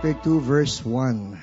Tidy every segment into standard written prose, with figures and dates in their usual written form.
chapter 2, verse 1.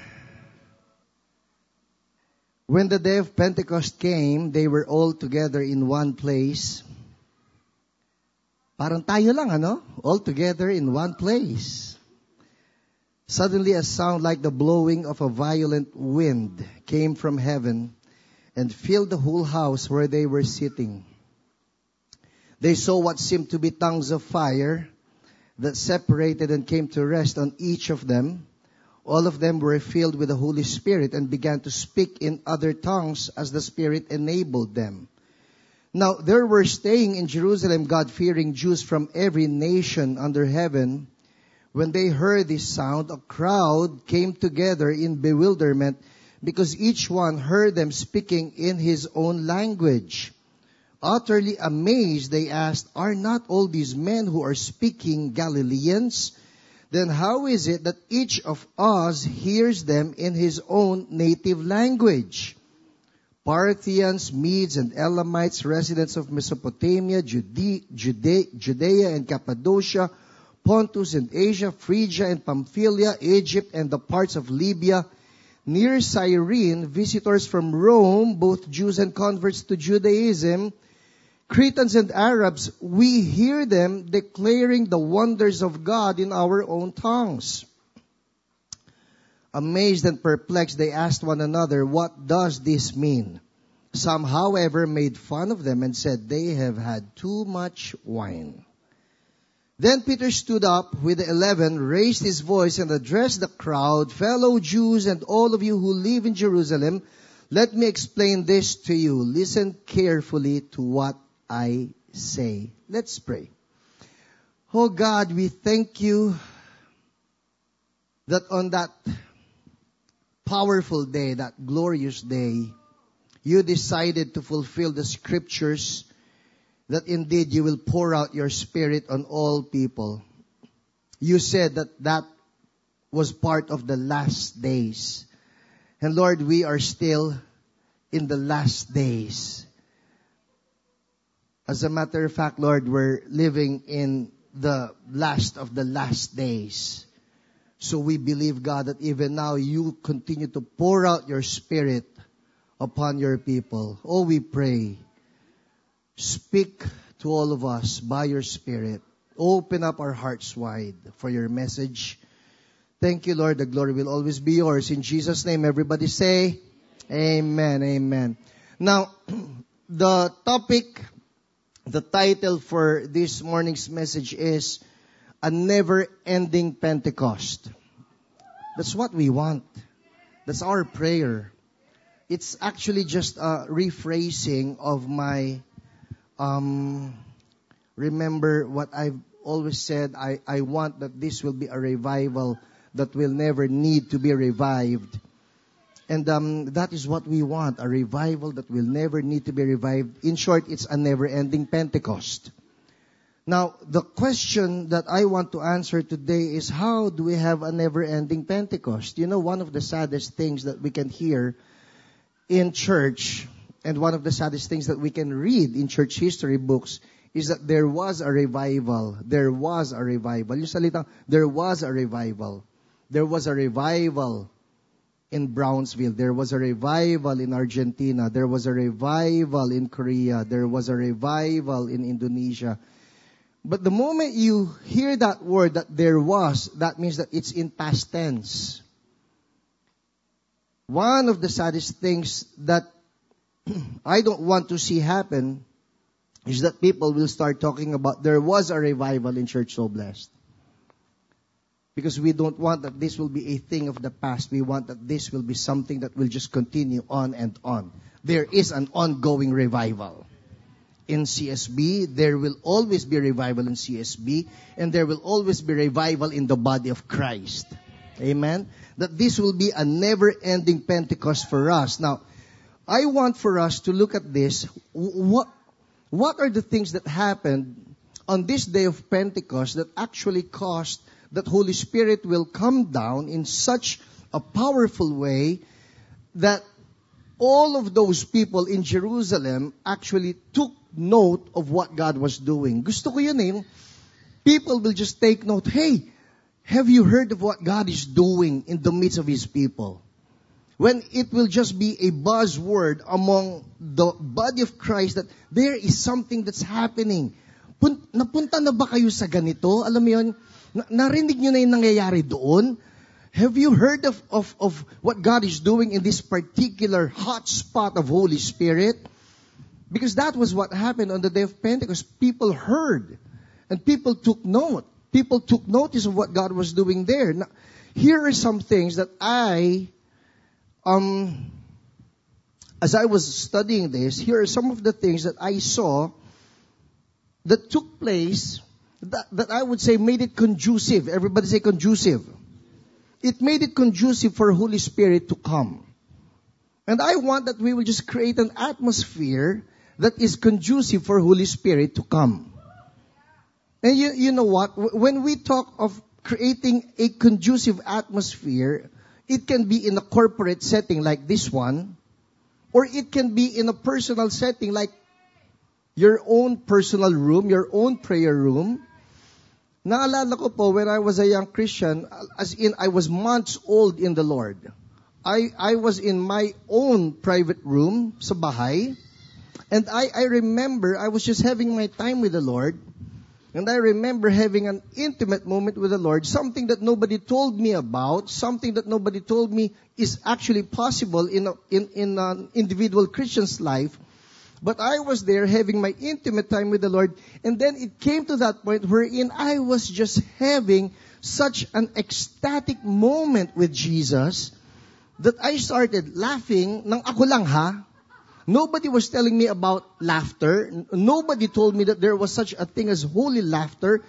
When the day of Pentecost came, they were all together in one place. Parang tayo lang, ano? All together in one place. Suddenly a sound like the blowing of a violent wind came from heaven and filled the whole house where they were sitting. They saw what seemed to be tongues of fire that separated and came to rest on each of them. All of them were filled with the Holy Spirit and began to speak in other tongues as the Spirit enabled them. Now there were staying in Jerusalem God-fearing Jews from every nation under heaven. When they heard this sound, a crowd came together in bewilderment because each one heard them speaking in his own language. Utterly amazed, they asked, "Are not all these men who are speaking Galileans? Then how is it that each of us hears them in his own native language?" Parthians, Medes, and Elamites, residents of Mesopotamia, Judea and Cappadocia, Pontus and Asia, Phrygia and Pamphylia, Egypt and the parts of Libya, near Cyrene, visitors from Rome, both Jews and converts to Judaism, Cretans and Arabs, we hear them declaring the wonders of God in our own tongues. Amazed and perplexed, they asked one another, "What does this mean?" Some, however, made fun of them and said, "They have had too much wine." Then Peter stood up with the 11, raised his voice and addressed the crowd, "Fellow Jews and all of you who live in Jerusalem, let me explain this to you. Listen carefully to what I say." Let's pray. Oh God, we thank you that on that powerful day, that glorious day, you decided to fulfill the scriptures that indeed you will pour out your Spirit on all people. You said that that was part of the last days. And Lord, we are still in the last days. As a matter of fact, Lord, we're living in the last of the last days. So we believe, God, that even now you continue to pour out your Spirit upon your people. Oh, we pray. Speak to all of us by your Spirit. Open up our hearts wide for your message. Thank you, Lord. The glory will always be yours. In Jesus' name, everybody say, Amen. Amen. Now, the topic, the title for this morning's message is A Never-Ending Pentecost. That's what we want. That's our prayer. It's actually just a rephrasing of my, remember what I've always said, I want that this will be a revival that will never need to be revived. And that is what we want, a revival that will never need to be revived. In short, it's a never-ending Pentecost. Now, the question that I want to answer today is, how do we have a never-ending Pentecost? You know, one of the saddest things that we can hear in church, and one of the saddest things that we can read in church history books, is that there was a revival. There was a revival. Yung salita, there was a revival. There was a revival in Brownsville. There was a revival in Argentina. There was a revival in Korea. There was a revival in Indonesia. But the moment you hear that word, that there was, that means that it's in past tense. One of the saddest things that I don't want to see happen is that people will start talking about there was a revival in Church So Blessed. Because we don't want that this will be a thing of the past. We want that this will be something that will just continue on and on. There is an ongoing revival in CSB. There will always be revival in CSB. And there will always be revival in the body of Christ. Amen? That this will be a never-ending Pentecost for us. Now, I want for us to look at this. What are the things that happened on this day of Pentecost that actually caused that Holy Spirit will come down in such a powerful way that all of those people in Jerusalem actually took note of what God was doing. Gusto ko yun eh. People will just take note, hey, Have you heard of what God is doing in the midst of His people? When it will just be a buzzword among the body of Christ that there is something that's happening. Napunta na ba kayo sa ganito? Alam mo yun, narinig nyo na yung nangyayari doon? Have you heard of what God is doing in this particular hot spot of Holy Spirit? Because that was what happened on the day of Pentecost. People heard and people took note. People took notice of what God was doing there. Now, here are some things that as I was studying this, here are some of the things that I saw that took place that I would say made it conducive. Everybody say conducive. It made it conducive for Holy Spirit to come. And I want that we will just create an atmosphere that is conducive for Holy Spirit to come. And you know what? When we talk of creating a conducive atmosphere, it can be in a corporate setting like this one, or it can be in a personal setting like your own personal room, your own prayer room. Naalala ko po, when I was a young Christian, as in I was months old in the Lord. I was in my own private room sa bahay. And I remember I was just having my time with the Lord. And I remember having an intimate moment with the Lord, something that nobody told me about, something that nobody told me is actually possible in an individual Christian's life. But I was there having my intimate time with the Lord, and then it came to that point wherein I was just having such an ecstatic moment with Jesus that I started laughing nang ako lang ha. Nobody was telling me about laughter. Nobody told me that there was such a thing as holy laughter.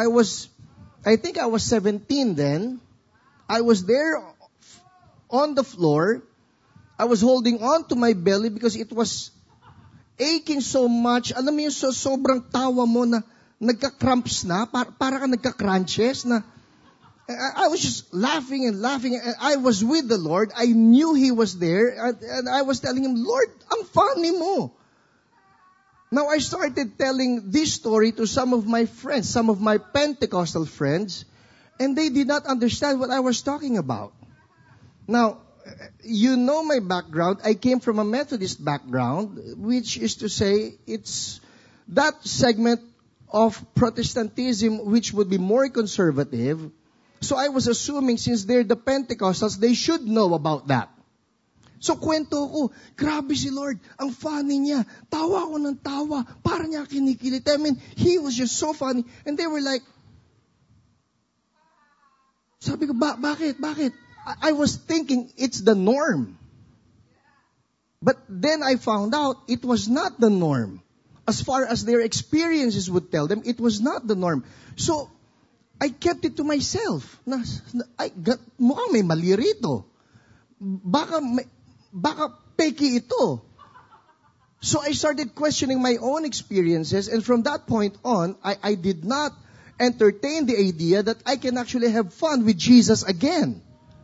I think I was 17 then. I was there on the floor. I was holding on to my belly because it was aching so much. Alam mo yung sobrang tawa mo na nagka-cramps na, para ka nagka-crunches na. I was just laughing and laughing. And I was with the Lord. I knew He was there. And I was telling Him, Lord, ang funny mo. Now I started telling this story to some of my friends, some of my Pentecostal friends, and they did not understand what I was talking about. Now, you know my background. I came from a Methodist background, which is to say it's that segment of Protestantism which would be more conservative. So I was assuming since they're the Pentecostals, they should know about that. So kwento ko, grabe si Lord, ang funny niya. Tawa ko ng tawa, para niya kinikilit. I mean, He was just so funny. And they were like, sabi ko, bakit? I was thinking it's the norm. But then I found out it was not the norm. As far as their experiences would tell them, it was not the norm. So, I kept it to myself. Mukhang may mali rito. Baka peki ito. So I started questioning my own experiences, and from that point on, I did not entertain the idea that I can actually have fun with Jesus again.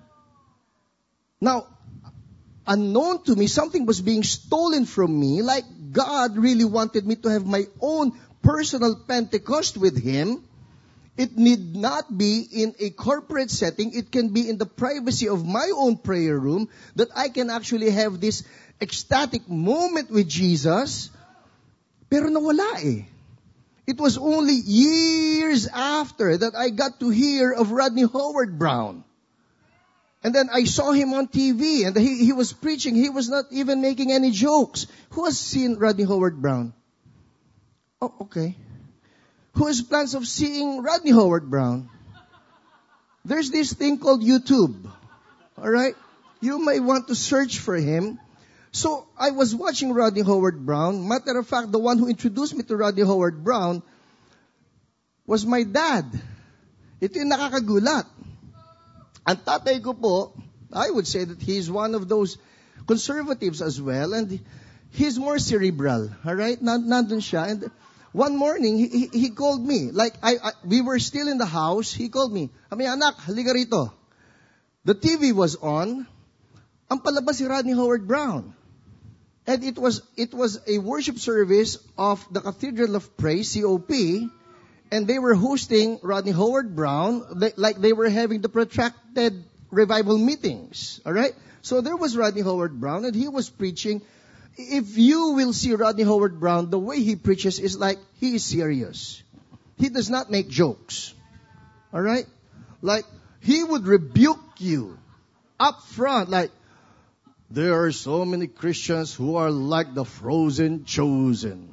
Now, unknown to me, something was being stolen from me, like God really wanted me to have my own personal Pentecost with Him. It need not be in a corporate setting. It can be in the privacy of my own prayer room that I can actually have this ecstatic moment with Jesus. Pero nawala eh. It was only years after that I got to hear of Rodney Howard Brown. And then I saw him on TV and he was preaching. He was not even making any jokes. Who has seen Rodney Howard Brown? Oh, okay. Who has plans of seeing Rodney Howard Brown? There's this thing called YouTube. Alright? You may want to search for him. So, I was watching Rodney Howard Brown. Matter of fact, the one who introduced me to Rodney Howard Brown was my dad. Ito yung nakakagulat. Ang tatay ko po, I would say that he's one of those conservatives as well. And he's more cerebral. Alright? Nandun siya. And one morning, he called me. Like, we were still in the house. He called me. Kami, anak, halika rito. The TV was on. Ang palabas si Rodney Howard Brown. And it was a worship service of the Cathedral of Praise, COP. And they were hosting Rodney Howard Brown, like they were having the protracted revival meetings. All right? So there was Rodney Howard Brown, and he was preaching. If you will see Rodney Howard Brown, the way he preaches is like he is serious. He does not make jokes. All right? Like, he would rebuke you up front, like, there are so many Christians who are like the frozen chosen.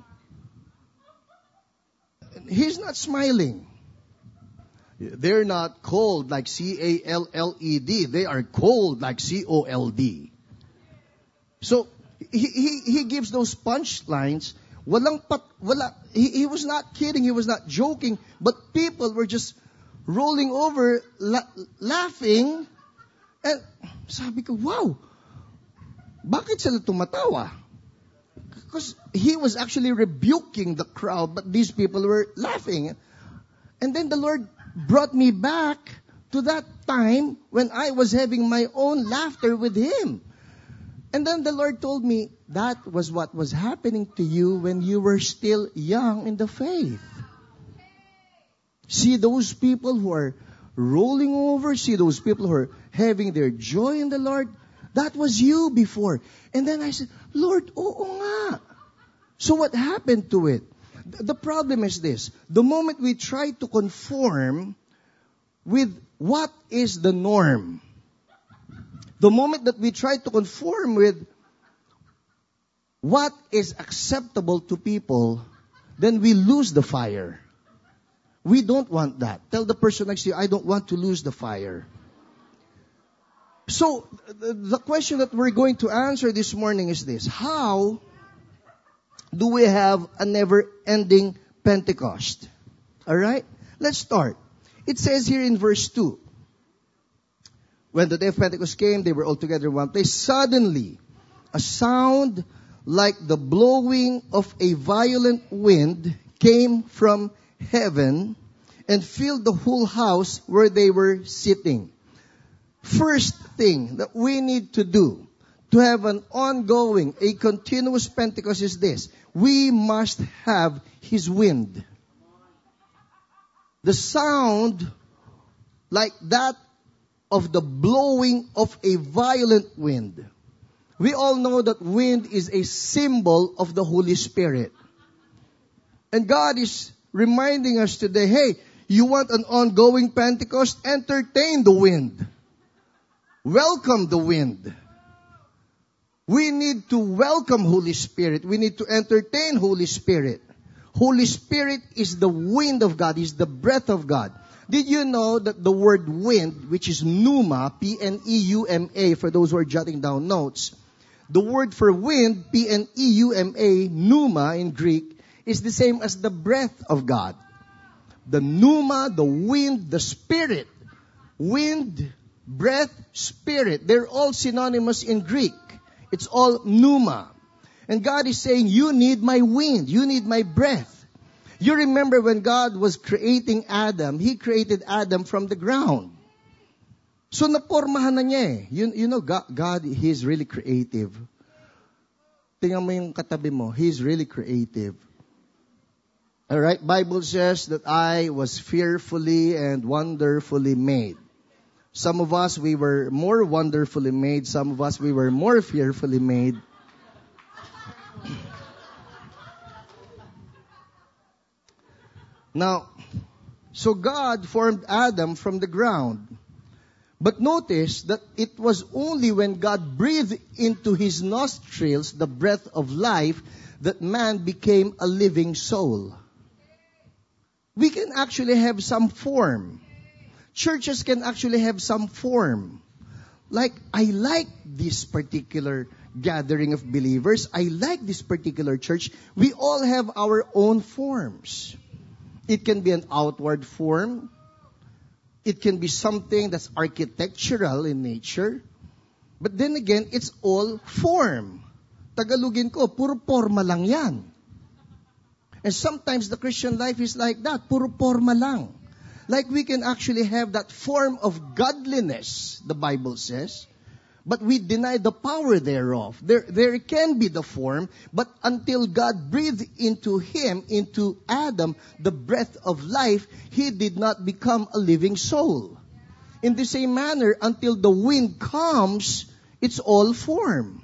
He's not smiling. They're not cold like C-A-L-L-E-D. They are cold like C-O-L-D. So, he gives those punchlines. He was not kidding. He was not joking. But people were just rolling over, laughing. And sabi ko, wow, bakit sila tumatawa? Because he was actually rebuking the crowd, but these people were laughing. And then the Lord brought me back to that time when I was having my own laughter with him. And then the Lord told me, that was what was happening to you when you were still young in the faith. See those people who are rolling over, see those people who are having their joy in the Lord. That was you before. And then I said, Lord, oo nga. So what happened to it? The problem is this. The moment we try to conform with what is the norm, the moment that we try to conform with what is acceptable to people, then we lose the fire. We don't want that. Tell the person next to you, I don't want to lose the fire. So, the question that we're going to answer this morning is this. How do we have a never-ending Pentecost? Alright? Let's start. It says here in verse 2, when the day of Pentecost came, they were all together in one place. Suddenly, a sound like the blowing of a violent wind came from heaven and filled the whole house where they were sitting. First thing that we need to do to have an ongoing, a continuous Pentecost is this. We must have His wind. The sound like that of the blowing of a violent wind. We all know that wind is a symbol of the Holy Spirit. And God is reminding us today, hey, you want an ongoing Pentecost? Entertain the wind. Welcome the wind. We need to welcome Holy Spirit. We need to entertain Holy Spirit. Holy Spirit is the wind of God, is the breath of God. Did you know that the word wind, which is pneuma, P-N-E-U-M-A, for those who are jotting down notes, the word for wind, P-N-E-U-M-A, pneuma in Greek, is the same as the breath of God. The pneuma, the wind, the spirit. Wind, breath, spirit. They're all synonymous in Greek. It's all pneuma. And God is saying, you need my wind. You need my breath. You remember when God was creating Adam, He created Adam from the ground. So napormahan na niya eh. You know, God, He's really creative. Tingnan mo yung katabi mo. He's really creative. Alright, Bible says that I was fearfully and wonderfully made. Some of us, we were more wonderfully made. Some of us, we were more fearfully made. Now, so God formed Adam from the ground. But notice that it was only when God breathed into his nostrils the breath of life that man became a living soul. We can actually have some form. Churches can actually have some form. Like, I like this particular gathering of believers. I like this particular church. We all have our own forms. It can be an outward form. It can be something that's architectural in nature. But then again, it's all form. Tagalogin ko, puro forma lang yan. And sometimes the Christian life is like that, puro forma lang. Like we can actually have that form of godliness, the Bible says. but we deny the power thereof. There can be the form, but until God breathed into him, into Adam, the breath of life, he did not become a living soul. In the same manner, until the wind comes, it's all form.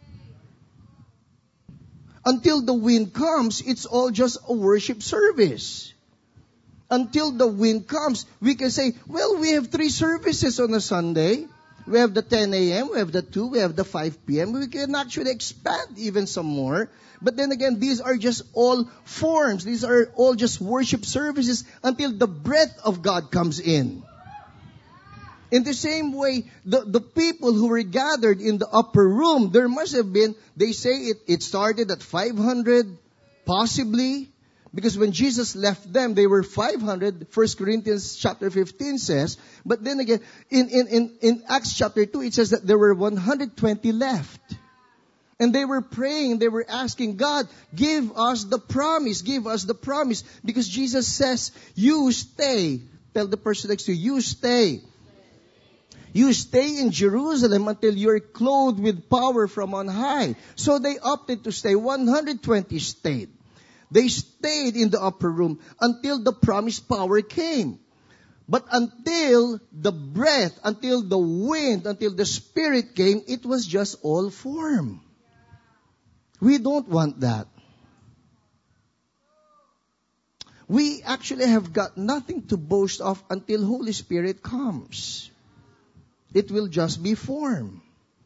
Until the wind comes, it's all just a worship service. Until the wind comes, we can say, well, we have 3 services on a Sunday. We have the 10 a.m., we have the 2, we have the 5 p.m. We can actually expand even some more. But then again, these are just all forms. These are all just worship services until the breath of God comes in. In the same way, the people who were gathered in the upper room, there must have been, they say it started at 500, possibly. Because when Jesus left them, they were 500. 1 Corinthians chapter 15 says. But then again, in Acts chapter 2, it says that there were 120 left. And they were praying, they were asking God, give us the promise, give us the promise. Because Jesus says, you stay. Tell the person next to you, you stay. You stay in Jerusalem until you're clothed with power from on high. So they opted to stay. 120 stayed. They stayed in the upper room until the promised power came. But until the breath, until the wind, until the Spirit came, it was just all form. We don't want that. We actually have got nothing to boast of until Holy Spirit comes. It will just be form.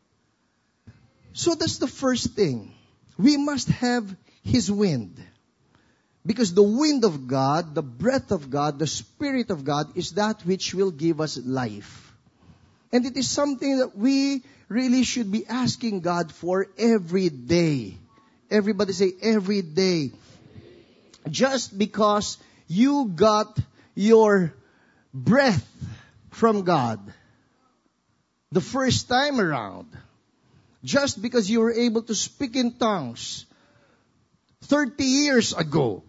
So that's the first thing. We must have His wind. Because the wind of God, the breath of God, the Spirit of God is that which will give us life. And it is something that we really should be asking God for every day. Everybody say, every day. Just because you got your breath from God the first time around, just because you were able to speak in tongues 30 years ago,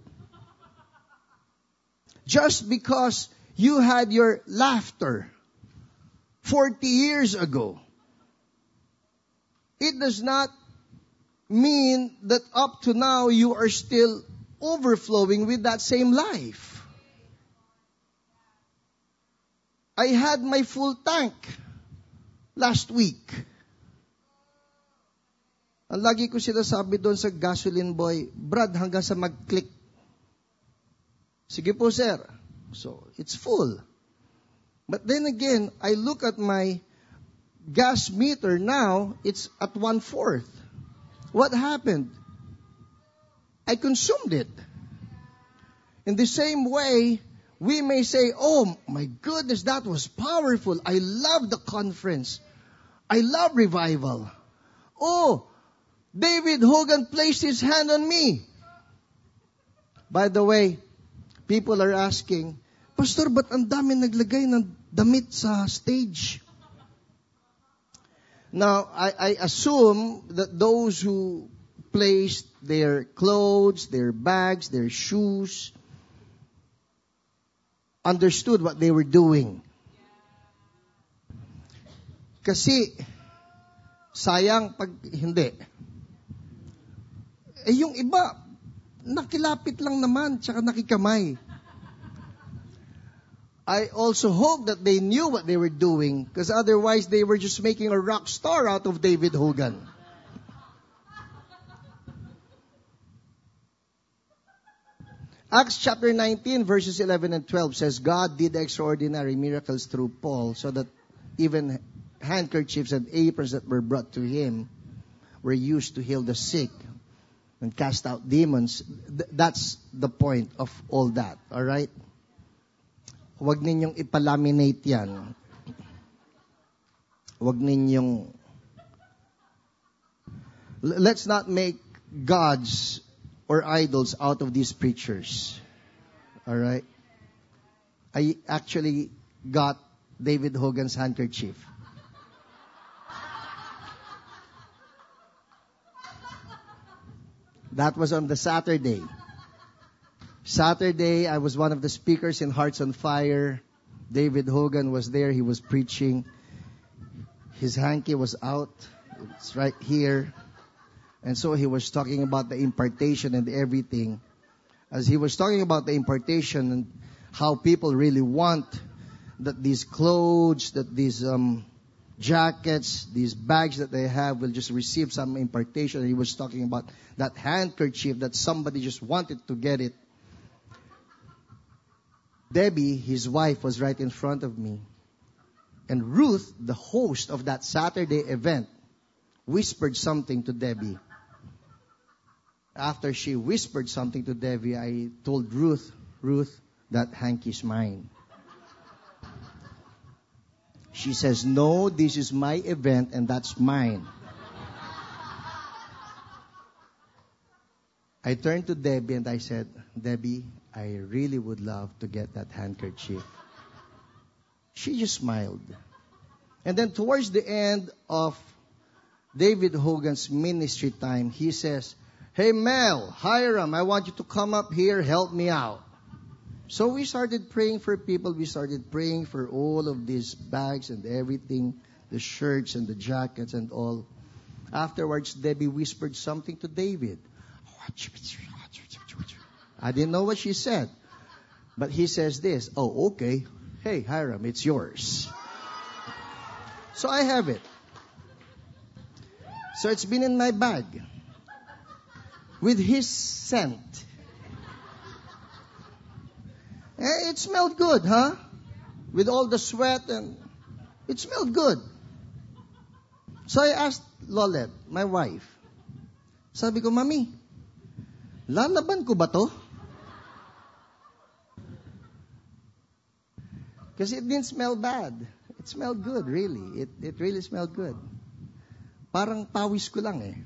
just because you had your laughter 40 years ago, it does not mean that up to now you are still overflowing with that same life. I had my full tank last week. Ang lagi ko sinasabi doon sa gasoline boy, Brad, hanggang sa mag-click. Sige po, sir. So, it's full. But then again, I look at my gas meter now, it's at 1/4. What happened? I consumed it. In the same way, we may say, oh my goodness, that was powerful. I love the conference. I love revival. Oh, David Hogan placed his hand on me. By the way, people are asking, Pastor, ba't ang dami naglagay ng damit sa stage? Now, I assume that those who placed their clothes, their bags, their shoes, understood what they were doing. Kasi, sayang pag hindi. Yung iba, nakilapit lang naman, tsaka nakikamay. I also hope that they knew what they were doing, because otherwise they were just making a rock star out of David Hogan. Acts chapter 19 verses 11 and 12 says, God did extraordinary miracles through Paul, so that even handkerchiefs and aprons that were brought to him were used to heal the sick and cast out demons. That's the point of all that, all right? Huwag ninyong ipalaminate yan. Huwag ninyong... Let's not make gods or idols out of these preachers. All right? I actually got David Hogan's handkerchief. That was on the Saturday. Saturday, I was one of the speakers in Hearts on Fire. David Hogan was there. He was preaching. His hanky was out. It's right here. And so he was talking about the impartation and everything. As he was talking about the impartation and how people really want that these clothes, that these jackets, these bags that they have will just receive some impartation. He was talking about that handkerchief that somebody just wanted to get it. Debbie, his wife, was right in front of me. And Ruth, the host of that Saturday event, whispered something to Debbie. After she whispered something to Debbie, I told Ruth, that hanky's mine. She says, no, this is my event and that's mine. I turned to Debbie and I said, Debbie, I really would love to get that handkerchief. She just smiled. And then towards the end of David Hogan's ministry time, he says, hey Mel, Hiram, I want you to come up here, help me out. So we started praying for people. We started praying for all of these bags and everything, the shirts and the jackets and all. Afterwards, Debbie whispered something to David. I didn't know what she said. But he says this, oh, okay. Hey, Hiram, it's yours. So I have it. So it's been in my bag with his scent. It smelled good, huh? With all the sweat and it smelled good. So I asked Lolet, my wife. Sabi ko, Mami, lalaban ko ba to? Because it didn't smell bad. It smelled good, really. It really smelled good. Parang pawis ko lang eh.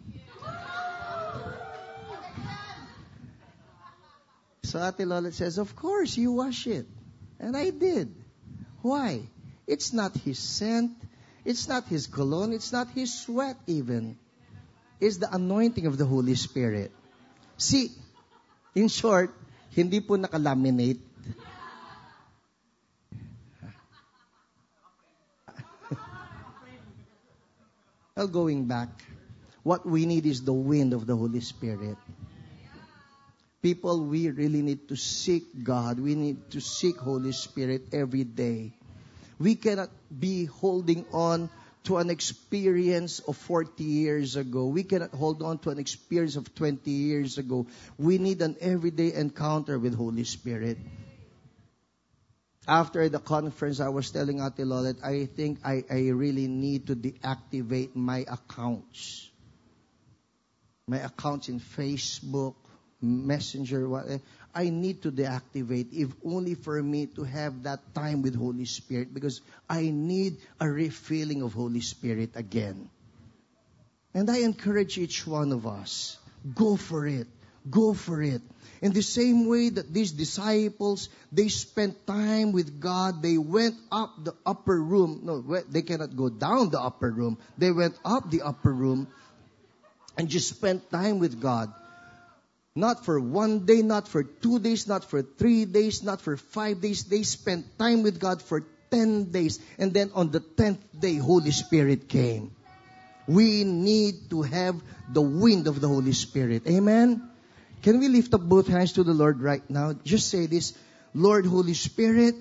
So Ate Lolet says, of course, you wash it. And I did. Why? It's not his scent. It's not his cologne. It's not his sweat even. It's the anointing of the Holy Spirit. See, in short, hindi po nakalaminate. Well, going back, what we need is the wind of the Holy Spirit. People, we really need to seek God. We need to seek Holy Spirit every day. We cannot be holding on to an experience of 40 years ago. We cannot hold on to an experience of 20 years ago. We need an everyday encounter with Holy Spirit. After the conference, I was telling Ate Lolet, I think I really need to deactivate my accounts. My accounts in Facebook, Messenger, whatever. I need to deactivate, if only for me to have that time with Holy Spirit, because I need a refilling of Holy Spirit again. And I encourage each one of us, go for it. Go for it. In the same way that these disciples, they spent time with God. They went up the upper room. No, they cannot go down the upper room. They went up the upper room and just spent time with God. Not for 1 day, not for 2 days, not for 3 days, not for 5 days. They spent time with God for 10 days. And then on the 10th day, Holy Spirit came. We need to have the wind of the Holy Spirit. Amen? Can we lift up both hands to the Lord right now? Just say this, Lord, Holy Spirit,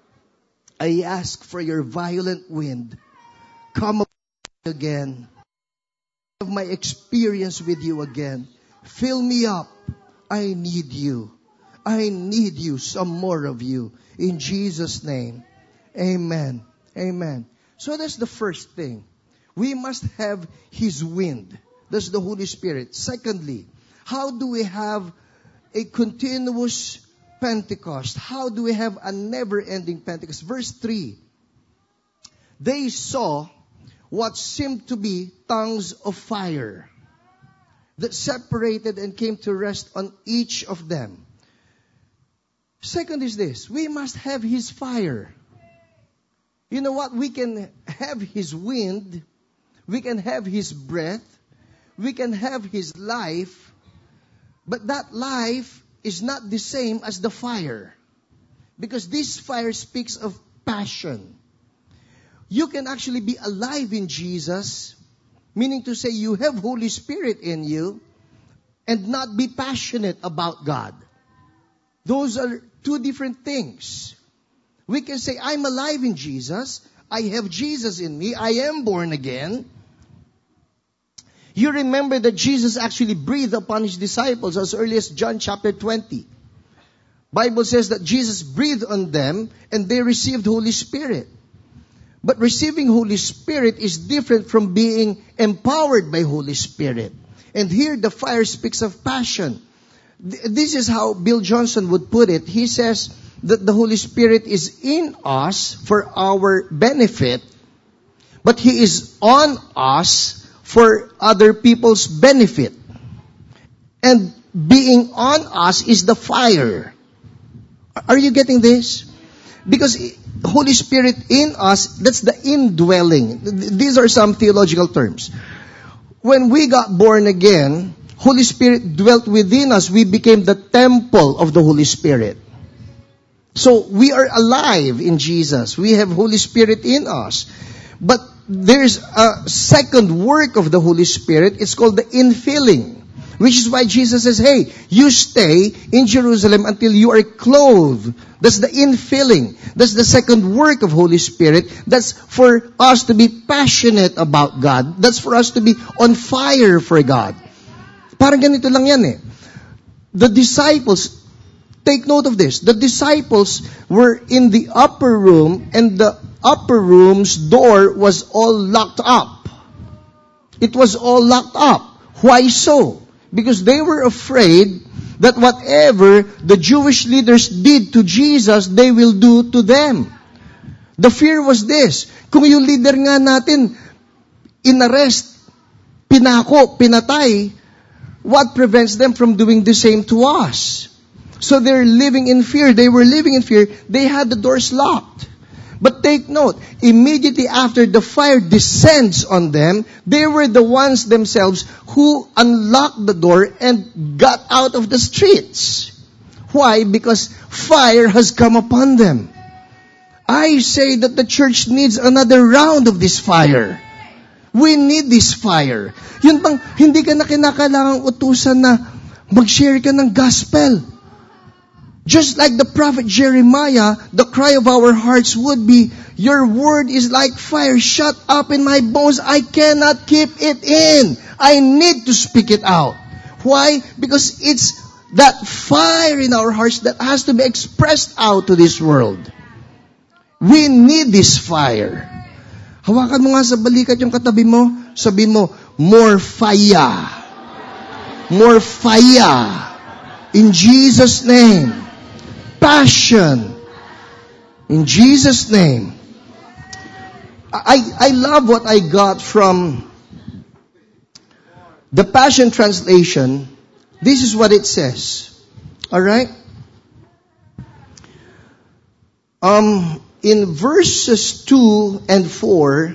I ask for your violent wind. Come again. Have my experience with you again. Fill me up. I need you. I need you, some more of you. In Jesus' name. Amen. Amen. So that's the first thing. We must have His wind. That's the Holy Spirit. Secondly, how do we have a continuous Pentecost? How do we have a never-ending Pentecost? Verse 3. They saw what seemed to be tongues of fire that separated and came to rest on each of them. Second is this. We must have His fire. You know what? We can have His wind. We can have His breath. We can have His life. But that life is not the same as the fire. Because this fire speaks of passion. You can actually be alive in Jesus, meaning to say you have Holy Spirit in you, and not be passionate about God. Those are two different things. We can say, I'm alive in Jesus. I have Jesus in me. I am born again. You remember that Jesus actually breathed upon His disciples as early as John chapter 20. Bible says that Jesus breathed on them and they received Holy Spirit. But receiving Holy Spirit is different from being empowered by Holy Spirit. And here the fire speaks of passion. This is how Bill Johnson would put it. He says that the Holy Spirit is in us for our benefit, but He is on us for other people's benefit. And being on us is the fire. Are you getting this? Because Holy Spirit in us, that's the indwelling. These are some theological terms. When we got born again, Holy Spirit dwelt within us. We became the temple of the Holy Spirit. So we are alive in Jesus. We have Holy Spirit in us. But there's a second work of the Holy Spirit. It's called the infilling. Which is why Jesus says, hey, you stay in Jerusalem until you are clothed. That's the infilling. That's the second work of Holy Spirit. That's for us to be passionate about God. That's for us to be on fire for God. Parang ganito lang yan eh. The disciples, take note of this. The disciples were in the upper room and the upper room's door was all locked up. It was all locked up. Why so? Because they were afraid that whatever the Jewish leaders did to Jesus, they will do to them. The fear was this. Kung yung leader nga natin, inarrest, pinako, pinatay, what prevents them from doing the same to us? So they're living in fear. They were living in fear. They had the doors locked. But take note, immediately after the fire descends on them, they were the ones themselves who unlocked the door and got out of the streets. Why? Because fire has come upon them. I say that the church needs another round of this fire. We need this fire. Yun bang, hindi ka na kinakailangang utusan na mag-share ka ng gospel. Just like the prophet Jeremiah, the cry of our hearts would be, your word is like fire shut up in my bones. I cannot keep it in. I need to speak it out. Why? Because it's that fire in our hearts that has to be expressed out to this world. We need this fire. Hawakan mo nga sa balikat yung katabi mo. Sabi mo, more fire. More fire. In Jesus' name. Passion. In Jesus' name. I love what I got from the Passion Translation. This is what it says. Alright? In verses 2 and 4,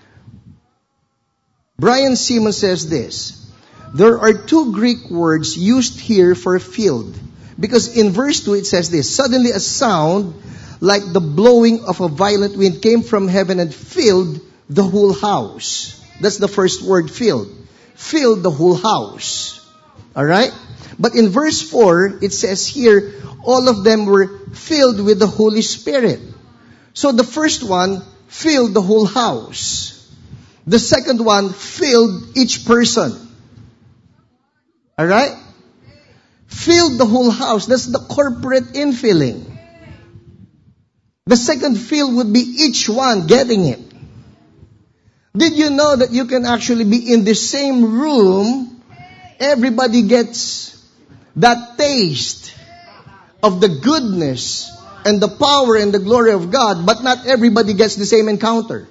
Brian Simmons says this. There are two Greek words used here for field. Because in verse 2 it says this, suddenly a sound like the blowing of a violent wind came from heaven and filled the whole house. That's the first word, filled. Filled the whole house. Alright? But in verse 4, it says here, all of them were filled with the Holy Spirit. So the first one filled the whole house. The second one filled each person. Alright? Filled the whole house. That's the corporate infilling. The second fill would be each one getting it. Did you know that you can actually be in the same room, everybody gets that taste of the goodness and the power and the glory of God, but not everybody gets the same encounter?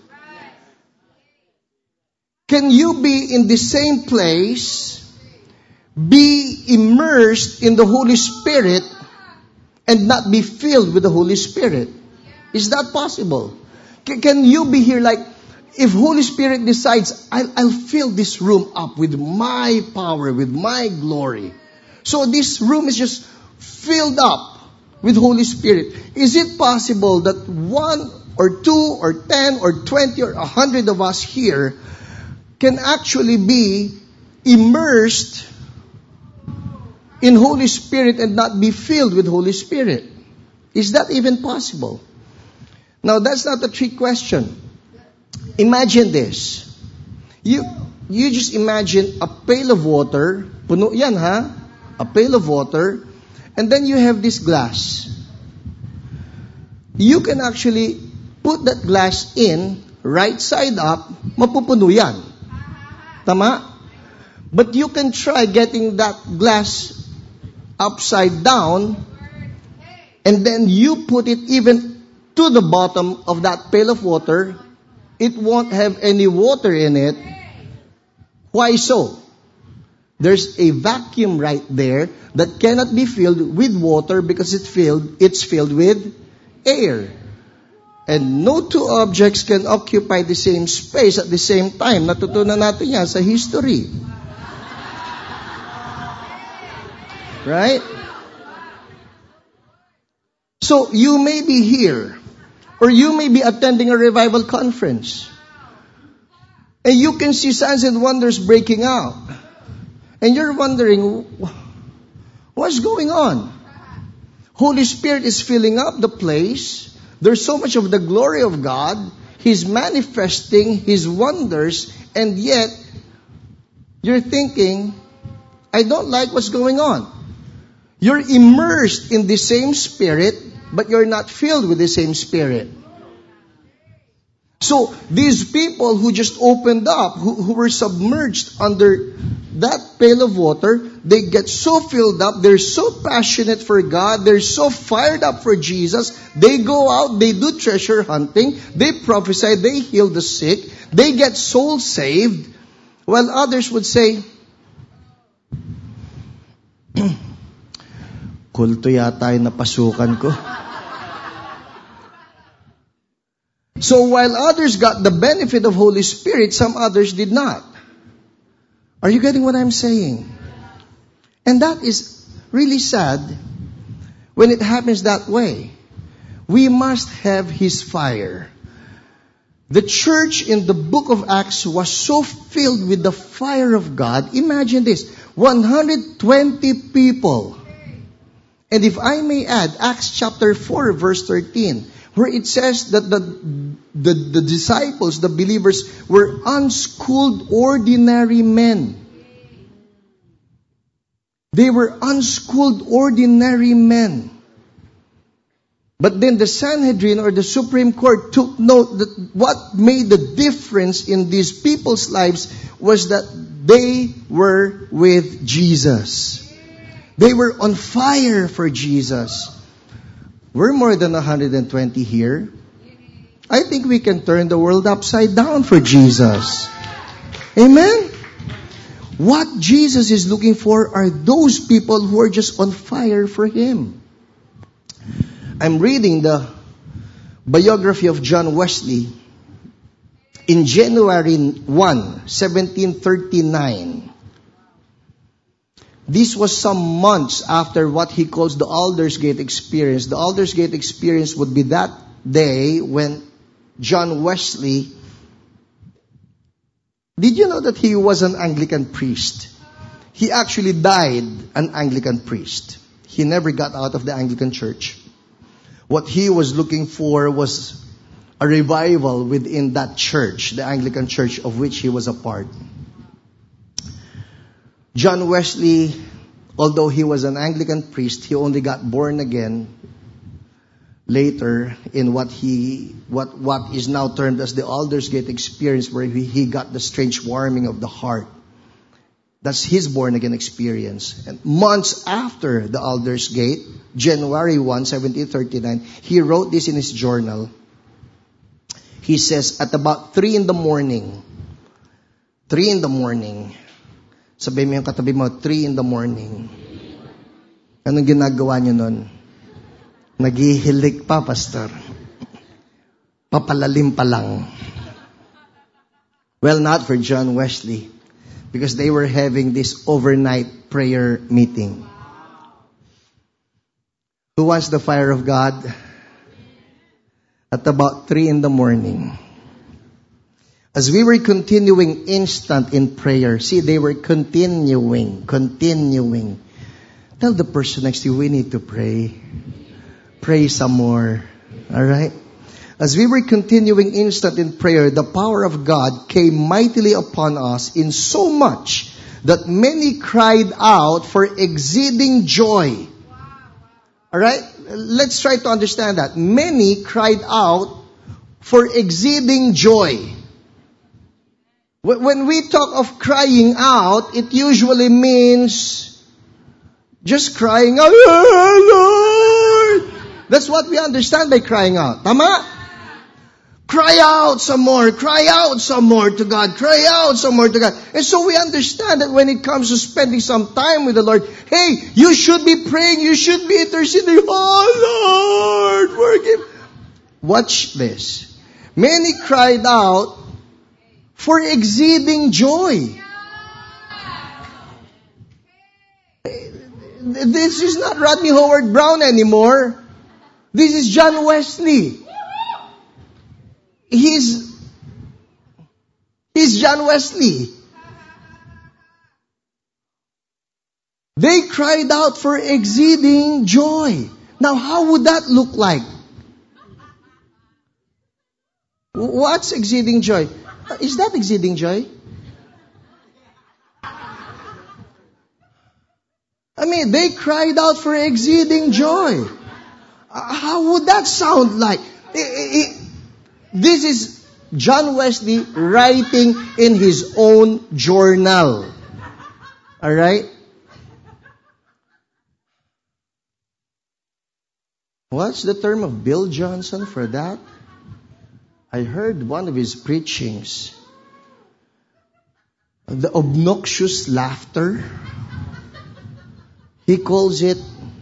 Can you be in the same place, be immersed in the Holy Spirit, and not be filled with the Holy Spirit? Is that possible? Can you be here like, if Holy Spirit decides, I'll fill this room up with my power, with my glory. So this room is just filled up with Holy Spirit. Is it possible that one or 2 or 10 or 20 or 100 of us here can actually be immersed in Holy Spirit and not be filled with Holy Spirit? Is that even possible? Now, that's not a trick question. Imagine this. You just imagine a pail of water. Puno yan, ha? A pail of water. And then you have this glass. You can actually put that glass in, right side up, mapupuno yan. Tama? But you can try getting that glass upside down, and then you put it even to the bottom of that pail of water. It won't have any water in it. Why so? There's a vacuum right there that cannot be filled with water because it's filled with air. And no two objects can occupy the same space at the same time. Natutunan natin yan sa history. Right? So, you may be here, or you may be attending a revival conference, and you can see signs and wonders breaking out. And you're wondering, what's going on? Holy Spirit is filling up the place. There's so much of the glory of God. He's manifesting His wonders, and yet, you're thinking, I don't like what's going on. You're immersed in the same Spirit, but you're not filled with the same Spirit. So, these people who just opened up, who were submerged under that pail of water, they get so filled up, they're so passionate for God, they're so fired up for Jesus, they go out, they do treasure hunting, they prophesy, they heal the sick, they get souls saved, while others would say, kulto yata yung napasukan ko. So while others got the benefit of Holy Spirit, some others did not. Are you getting what I'm saying? And that is really sad when it happens that way. We must have His fire. The church in the book of Acts was so filled with the fire of God. Imagine this, 120 people. And if I may add, Acts chapter 4, verse 13, where it says that the disciples, the believers, were unschooled ordinary men. They were unschooled ordinary men. But then the Sanhedrin or the Supreme Court took note that what made the difference in these people's lives was that they were with Jesus. They were on fire for Jesus. We're more than 120 here. I think we can turn the world upside down for Jesus. Amen? What Jesus is looking for are those people who are just on fire for Him. I'm reading the biography of John Wesley in January 1, 1739. This was some months after what he calls the Aldersgate experience. The Aldersgate experience would be that day when John Wesley, did you know that he was an Anglican priest? He actually died an Anglican priest. He never got out of the Anglican Church. What he was looking for was a revival within that church, the Anglican Church of which he was a part. John Wesley, although he was an Anglican priest, he only got born again later in what is now termed as the Aldersgate experience, where he got the strange warming of the heart. That's his born again experience. And months after the Aldersgate, January 1, 1739, he wrote this in his journal. He says, at about 3 in the morning, sabihin mo yung katabi mo, 3 in the morning. Anong ginagawa niyo nun? Naghihilik pa, pastor. Papalalim pa lang. Well, not for John Wesley, because they were having this overnight prayer meeting. Who wants the fire of God? at about 3 in the morning. As we were continuing instant in prayer, see, they were continuing. Tell the person next to you, we need to pray. Pray some more. Alright? As we were continuing instant in prayer, the power of God came mightily upon us in so much that many cried out for exceeding joy. Alright? Let's try to understand that. Many cried out for exceeding joy. When we talk of crying out, it usually means just crying out, oh, Lord! That's what we understand by crying out. Tama? Cry out some more to God, cry out some more to God. And so we understand that when it comes to spending some time with the Lord, hey, you should be praying, you should be interceding, oh Lord, forgive. Watch this. Many cried out for exceeding joy. This is not Rodney Howard Brown anymore. This is John Wesley. He's John Wesley. They cried out for exceeding joy. Now, how would that look like? What's exceeding joy? Is that exceeding joy? I mean, they cried out for exceeding joy. How would that sound like? This is John Wesley writing in his own journal. Alright? What's the term of Bill Johnson for that? I heard one of his preachings. The obnoxious laughter. He calls it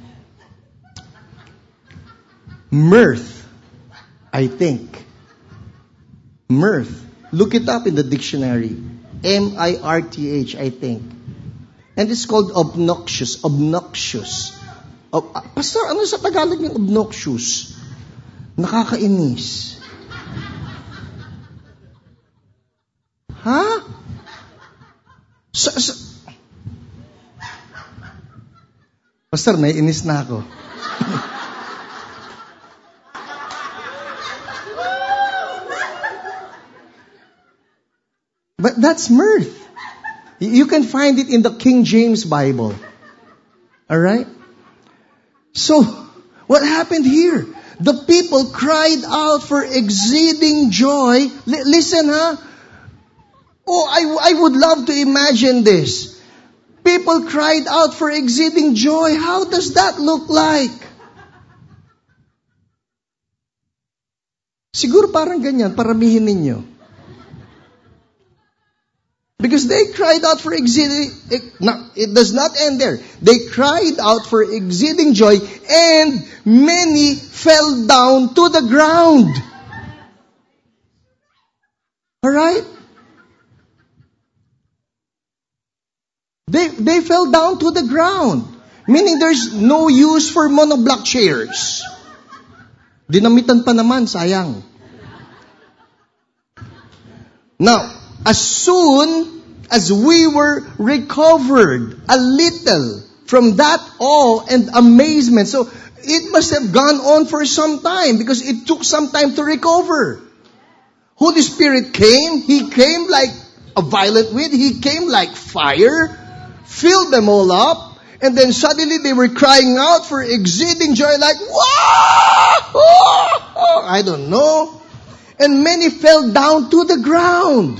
mirth, I think. Mirth. Look it up in the dictionary. M-I-R-T-H, I think. And it's called obnoxious. Obnoxious. Pastor, ano sa Tagalog yung obnoxious? Nakakainis. Ha? Pastor, may inis na ako. But that's mirth. You can find it in the King James Bible. Alright? So, what happened here? The people cried out for exceeding joy. Listen, huh? Oh, I would love to imagine this. People cried out for exceeding joy. How does that look like? Siguro parang ganyan, paramihin ninyo. Because they cried out for exceeding, it does not end there. They cried out for exceeding joy, and many fell down to the ground. Alright? They fell down to the ground. Meaning there's no use for monoblock chairs. Dinamitan pa naman, sayang. Now, as soon as we were recovered a little from that awe and amazement, so it must have gone on for some time because it took some time to recover. Holy Spirit came. He came like a violent wind. He came like fire, filled them all up, and then suddenly they were crying out for exceeding joy like, "Wow!" I don't know. And many fell down to the ground.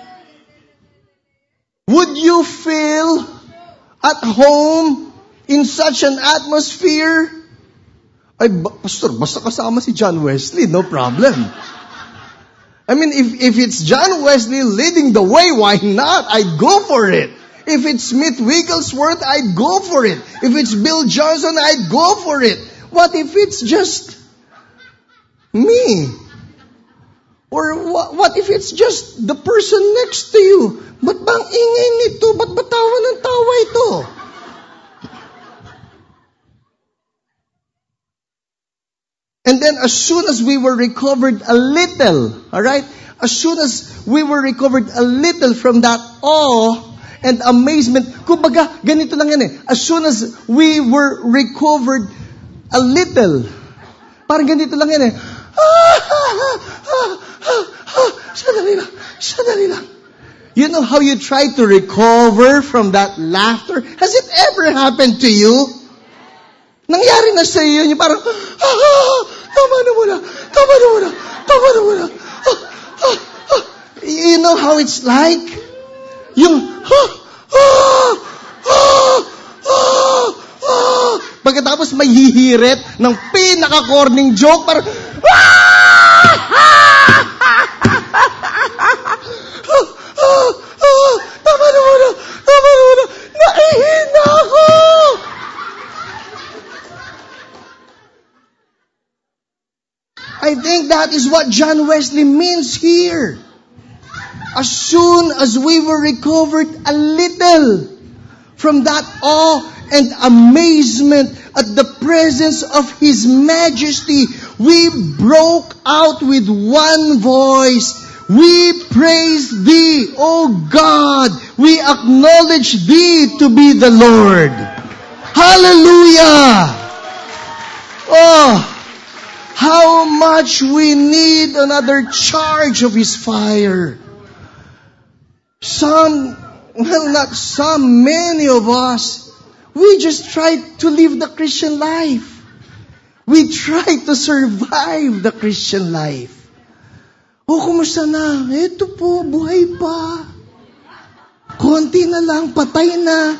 Would you feel at home in such an atmosphere? Ay, Pastor, basta kasama si John Wesley, no problem. I mean, if it's John Wesley leading the way, why not? I'd go for it. If it's Smith Wigglesworth, I'd go for it. If it's Bill Johnson, I'd go for it. What if it's just me? Or what if it's just the person next to you? Ba't bang ingay nito? Ba't ba tawa ng tawa ito? And then as soon as we were recovered a little, alright? As soon as we were recovered a little from that awe and amazement, kumbaga, ganito lang yan eh. As soon as we were recovered a little, parang ganito lang yan eh. Sandali lang. You know how you try to recover from that laughter? Has it ever happened to you? Nangyari na sa iyo, yung parang, tama na muna. You know how it's like? Yung, pagkatapos may hihirit ng pinaka-corning joke, parang, tama na muna, naihina ako. I think that is what John Wesley means here. As soon as we were recovered a little from that awe and amazement at the presence of His majesty, we broke out with one voice. We praise Thee, O God. We acknowledge Thee to be the Lord. Hallelujah! Oh, how much we need another charge of His fire. Many of us, we just try to live the Christian life. We try to survive the Christian life. Oh, kumusta na? Eto po, buhay pa. Konti na lang, patay na.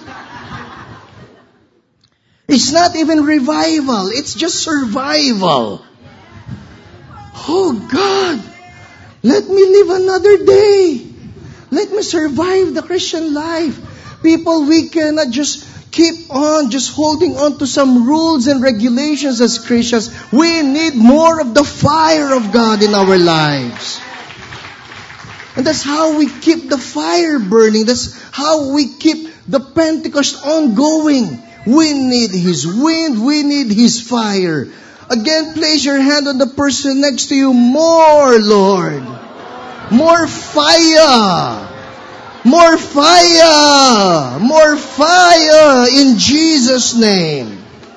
It's not even revival. It's just survival. Oh God, let me live another day. Let me survive the Christian life. People, we cannot just keep on just holding on to some rules and regulations as Christians. We need more of the fire of God in our lives. And that's how we keep the fire burning. That's how we keep the Pentecost ongoing. We need His wind. We need His fire. Again, place your hand on the person next to you. More, Lord. More fire. More fire. More fire in Jesus' name.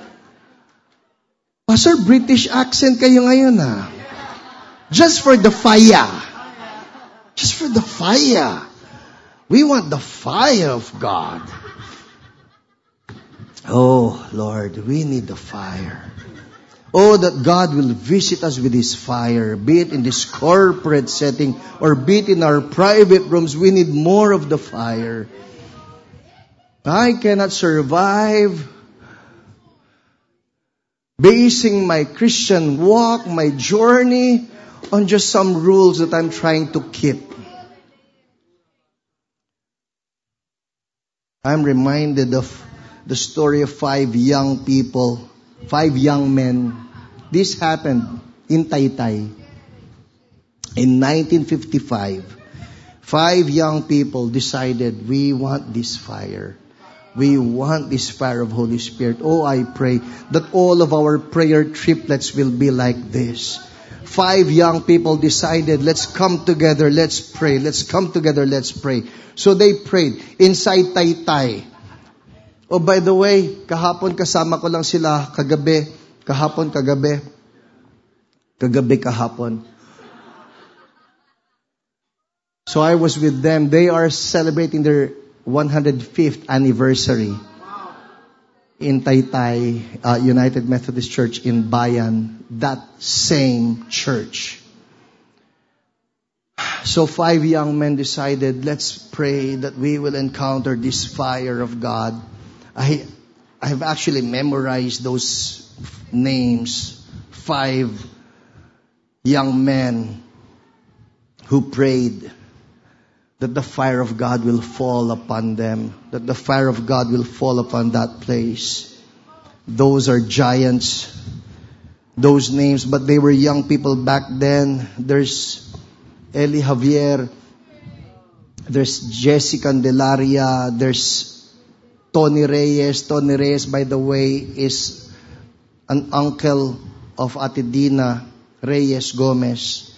Pastor, British accent kayo ngayon ah. Just for the fire. Just for the fire. We want the fire of God. Oh, Lord, we need the fire. Oh, that God will visit us with His fire, be it in this corporate setting or be it in our private rooms. We need more of the fire. I cannot survive basing my Christian walk, my journey, on just some rules that I'm trying to keep. I'm reminded of the story of 5 young people, 5 young men. This happened in Taytay in 1955. 5 young people decided, we want this fire. We want this fire of Holy Spirit. Oh, I pray that all of our prayer triplets will be like this. 5 young people decided, let's come together, let's pray. Let's come together, let's pray. So they prayed inside Taytay. Oh, by the way, kahapon kasama ko lang sila kagabi. Kagabi, kahapon. So I was with them. They are celebrating their 105th anniversary in Taytay, United Methodist Church in Bayan, that same church. So 5 young men decided, let's pray that we will encounter this fire of God. I have actually memorized those names. 5 young men who prayed that the fire of God will fall upon them, that the fire of God will fall upon that place. Those are giants, those names, but they were young people back then. There's Eli Javier, there's Jesse Candelaria, there's Tony Reyes. Tony Reyes, by the way, is an uncle of Ate Dina Reyes Gomez,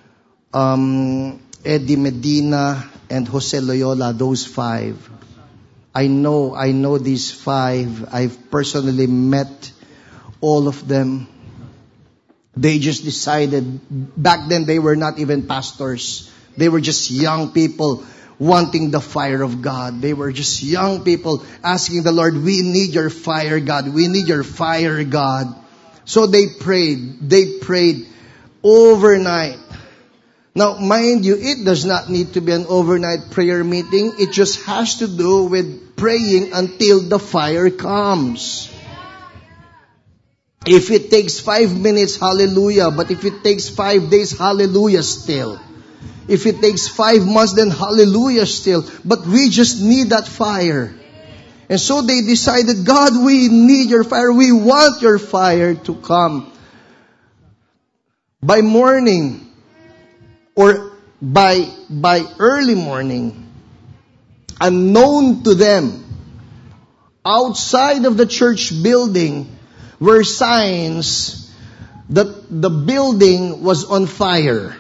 Eddie Medina, and Jose Loyola, those 5. I know these 5. I've personally met all of them. They just decided, back then they were not even pastors. They were just young people wanting the fire of God. They were just young people asking the Lord, we need your fire, God. We need your fire, God. So they prayed. They prayed overnight. Now, mind you, it does not need to be an overnight prayer meeting. It just has to do with praying until the fire comes. If it takes 5 minutes, hallelujah. But if it takes 5 days, hallelujah still. If it takes 5 months, then hallelujah still. But we just need that fire. And so they decided, God, we need your fire. We want your fire to come. By morning, or by early morning, unknown to them, outside of the church building, were signs that the building was on fire.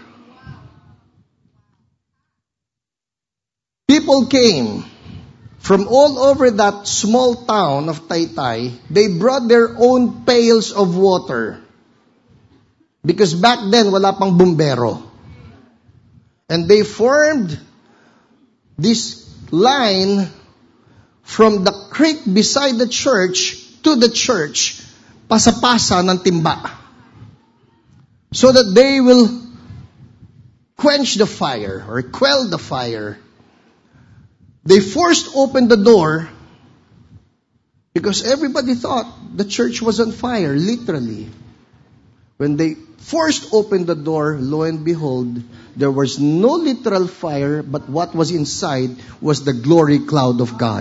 People came from all over that small town of Taytay. They brought their own pails of water. Because back then, wala pang bumbero. And they formed this line from the creek beside the church to the church, pasa-pasa ng timba. So that they will quench the fire or quell the fire. They forced open the door because everybody thought the church was on fire, literally. When they forced open the door, lo and behold, there was no literal fire, but what was inside was the glory cloud of God.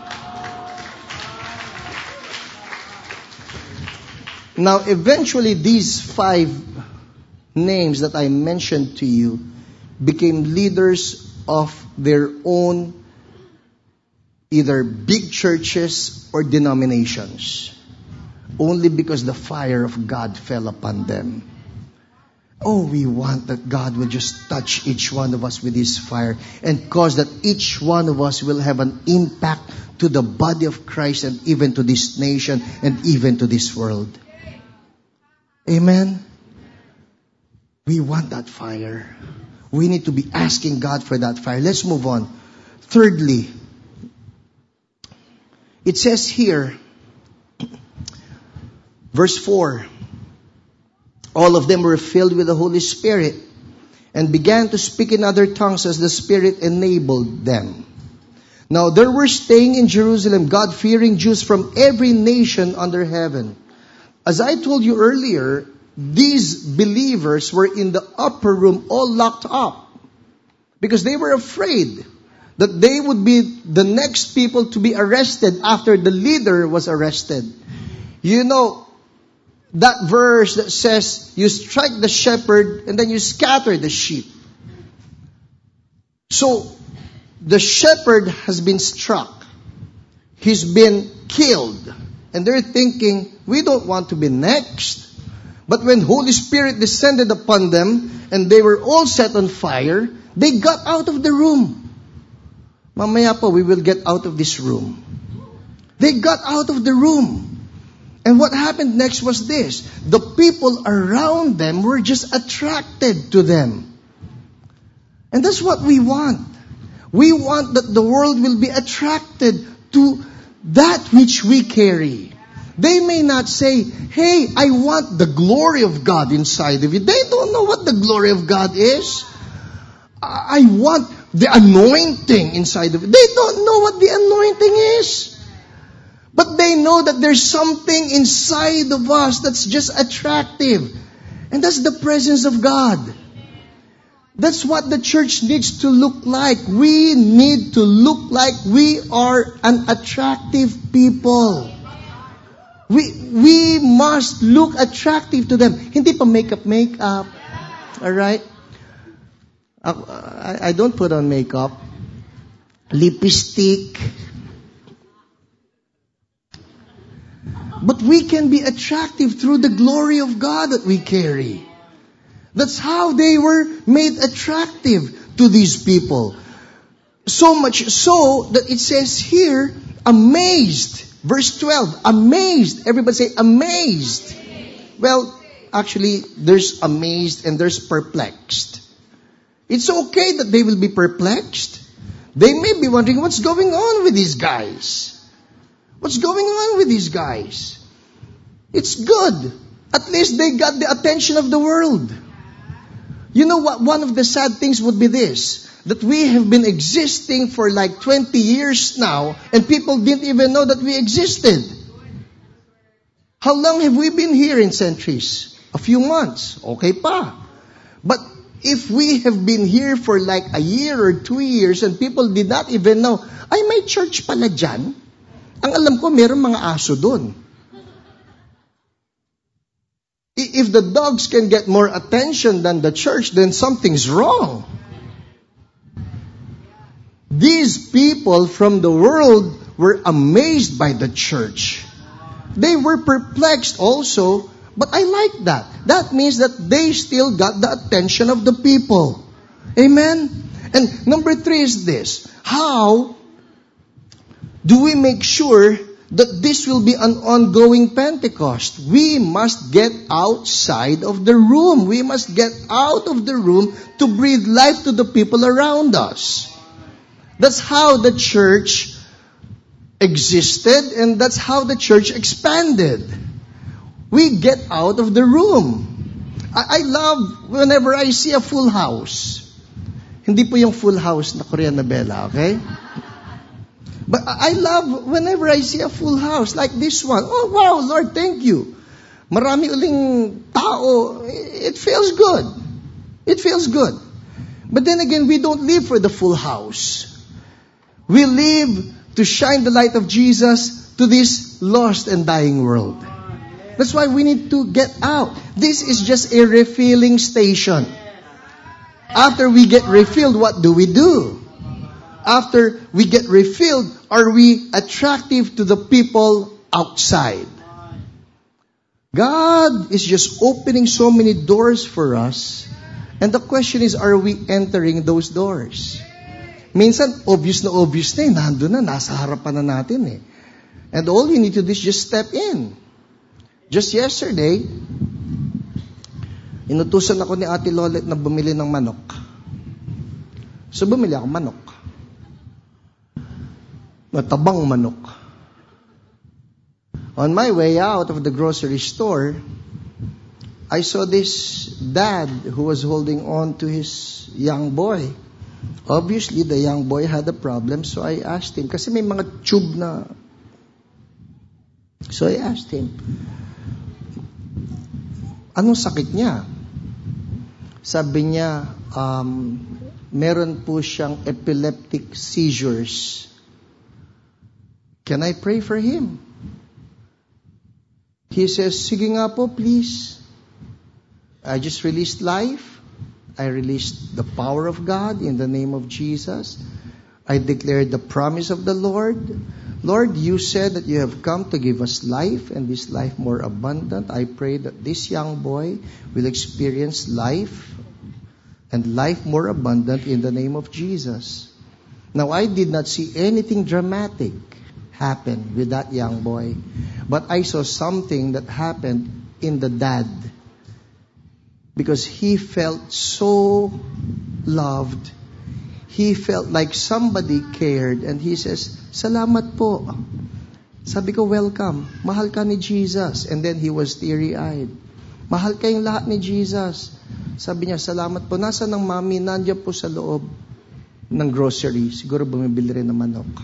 Now, eventually, these 5 names that I mentioned to you became leaders of their own either big churches or denominations. Only because the fire of God fell upon them. Oh, we want that God will just touch each one of us with His fire and cause that each one of us will have an impact to the body of Christ and even to this nation and even to this world. Amen? We want that fire. We need to be asking God for that fire. Let's move on. Thirdly, it says here, verse 4, all of them were filled with the Holy Spirit and began to speak in other tongues as the Spirit enabled them. Now there were staying in Jerusalem God-fearing Jews from every nation under heaven. As I told you earlier, these believers were in the upper room all locked up because they were afraid that they would be the next people to be arrested after the leader was arrested. You know, that verse that says, you strike the shepherd and then you scatter the sheep. So, the shepherd has been struck. He's been killed. And they're thinking, we don't want to be next. But when Holy Spirit descended upon them and they were all set on fire, they got out of the room. Mamaya pa, we will get out of this room. They got out of the room. And what happened next was this. The people around them were just attracted to them. And that's what we want. We want that the world will be attracted to that which we carry. They may not say, hey, I want the glory of God inside of you. They don't know what the glory of God is. I want the anointing inside of you. They don't know what the anointing is. But they know that there's something inside of us that's just attractive. And that's the presence of God. That's what the church needs to look like. We need to look like we are an attractive people. We must look attractive to them. Hindi pa makeup. Alright? I don't put on makeup. Lipstick. But we can be attractive through the glory of God that we carry. That's how they were made attractive to these people. So much so that it says here, amazed. Verse 12, amazed. Everybody say amazed. Well, actually, there's amazed and there's perplexed. It's okay that they will be perplexed. They may be wondering, what's going on with these guys? What's going on with these guys? It's good. At least they got the attention of the world. You know what? One of the sad things would be this, that we have been existing for like 20 years now, and people didn't even know that we existed. How long have we been here in Centuries? A few months. Okay pa. But if we have been here for like a year or 2 years and people did not even know, ay may church pala dyan. Ang alam ko, meron mga aso doon. If the dogs can get more attention than the church, then something's wrong. These people from the world were amazed by the church. They were perplexed also, but I like that. That means that they still got the attention of the people. Amen? And number 3 is this. How do we make sure that this will be an ongoing Pentecost? We must get outside of the room. We must get out of the room to breathe life to the people around us. That's how the church existed, and that's how the church expanded. We get out of the room. I love whenever I see a full house. Hindi po yung full house na Korean novela, okay? But I love whenever I see a full house like this one. Oh, wow, Lord, thank you. Marami uling tao. It feels good. It feels good. But then again, we don't live for the full house. We live to shine the light of Jesus to this lost and dying world. That's why we need to get out. This is just a refilling station. After we get refilled, what do? After we get refilled, are we attractive to the people outside? God is just opening so many doors for us. And the question is, are we entering those doors? Minsan, obvious na nandun na, nasa harapan na natin eh. And all you need to do is just step in. Just yesterday, inutusan ako ni Ate Lolet na bumili ng manok. So bumili ako manok. Matabang manok. On my way out of the grocery store, I saw this dad who was holding on to his young boy. Obviously, the young boy had a problem, so I asked him, kasi may mga tube na. So I asked him, anong sakit niya? Sabi niya, meron po siyang epileptic seizures. Can I pray for him? He says, sige nga po, please. I just released life. I released the power of God in the name of Jesus. I declared the promise of the Lord. Lord, you said that you have come to give us life, and this life more abundant. I pray that this young boy will experience life and life more abundant in the name of Jesus. Now, I did not see anything dramatic happen with that young boy, but I saw something that happened in the dad. Because he felt so loved. He felt like somebody cared. And he says, salamat po. Sabi ko, welcome. Mahal ka ni Jesus. And then he was teary-eyed. Mahal kayong lahat ni Jesus. Sabi niya, salamat po. Nasa ng mami? Nandiyan po sa loob ng grocery. Siguro bumibili rin ng manok.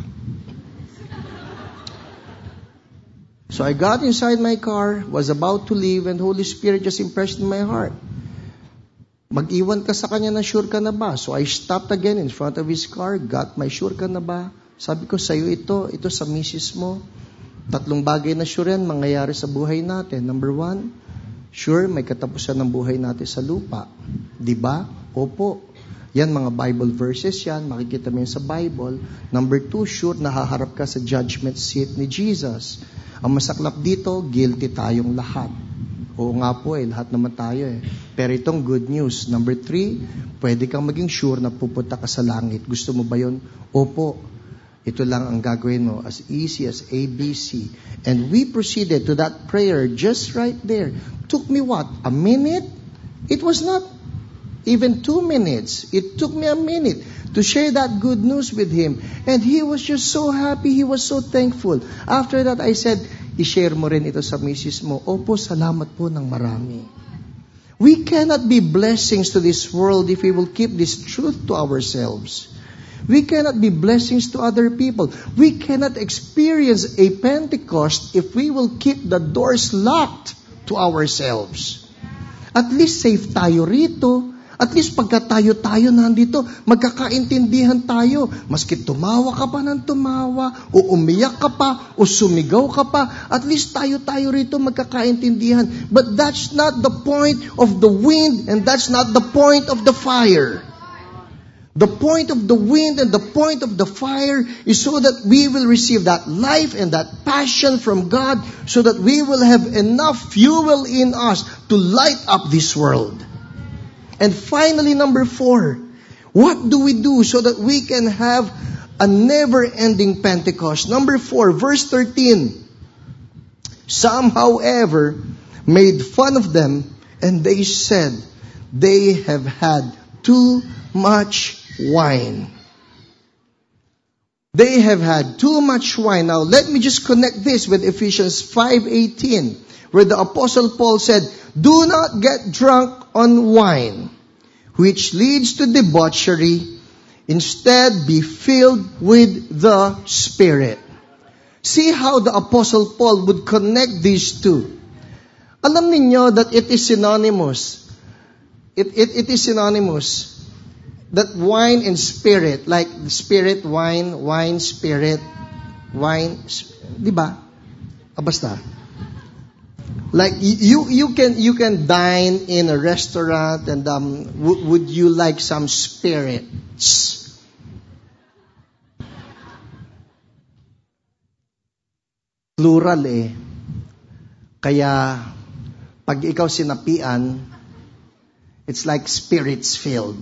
So I got inside my car, was about to leave, and Holy Spirit just impressed in my heart. Mag-iwan ka sa kanya na sure ka na ba? So I stopped again in front of his car, got my sure ka na ba? Sabi ko, sa'yo ito sa misis mo. 3 bagay na sure yan, mangyayari sa buhay natin. Number 1, sure, may katapusan ng buhay natin sa lupa. Diba? Opo. Yan, mga Bible verses yan, makikita mo yan sa Bible. Number 2, sure, nahaharap ka sa judgment seat ni Jesus. Ang masaklap dito, guilty tayong lahat. Oo nga po lahat naman tayo Pero itong good news. Number 3, pwede kang maging sure na pupunta ka sa langit. Gusto mo ba yun? Opo. Ito lang ang gagawin mo. As easy as ABC. And we proceeded to that prayer just right there. Took me what? A minute? It was not even 2 minutes. It took me a minute to share that good news with him. And he was just so happy. He was so thankful. After that, I said, i-share mo rin ito sa misis mo. Opo, salamat po ng marami. We cannot be blessings to this world if we will keep this truth to ourselves. We cannot be blessings to other people. We cannot experience a Pentecost if we will keep the doors locked to ourselves. At least safe tayo rito. At least pagka tayo nandito, magkakaintindihan tayo. Maski tumawa ka pa ng tumawa, o umiyak ka pa, o sumigaw ka pa, at least tayo rito magkakaintindihan. But that's not the point of the wind, and that's not the point of the fire. The point of the wind and the point of the fire is so that we will receive that life and that passion from God, so that we will have enough fuel in us to light up this world. And finally, number 4, what do we do so that we can have a never-ending Pentecost? Number 4, verse 13. Some, however, made fun of them, and they said, they have had too much wine. They have had too much wine. Now, let me just connect this with Ephesians 5:18, where the Apostle Paul said, do not get drunk on wine, which leads to debauchery. Instead, be filled with the Spirit. See how the Apostle Paul would connect these two. Alam ninyo that it is synonymous. It is synonymous. That wine and spirit, like spirit, wine, spirit, wine, di ba? Basta. Like you can dine in a restaurant and would you like some spirits? Plural Kaya pag ikaw sinapian, it's like spirits filled.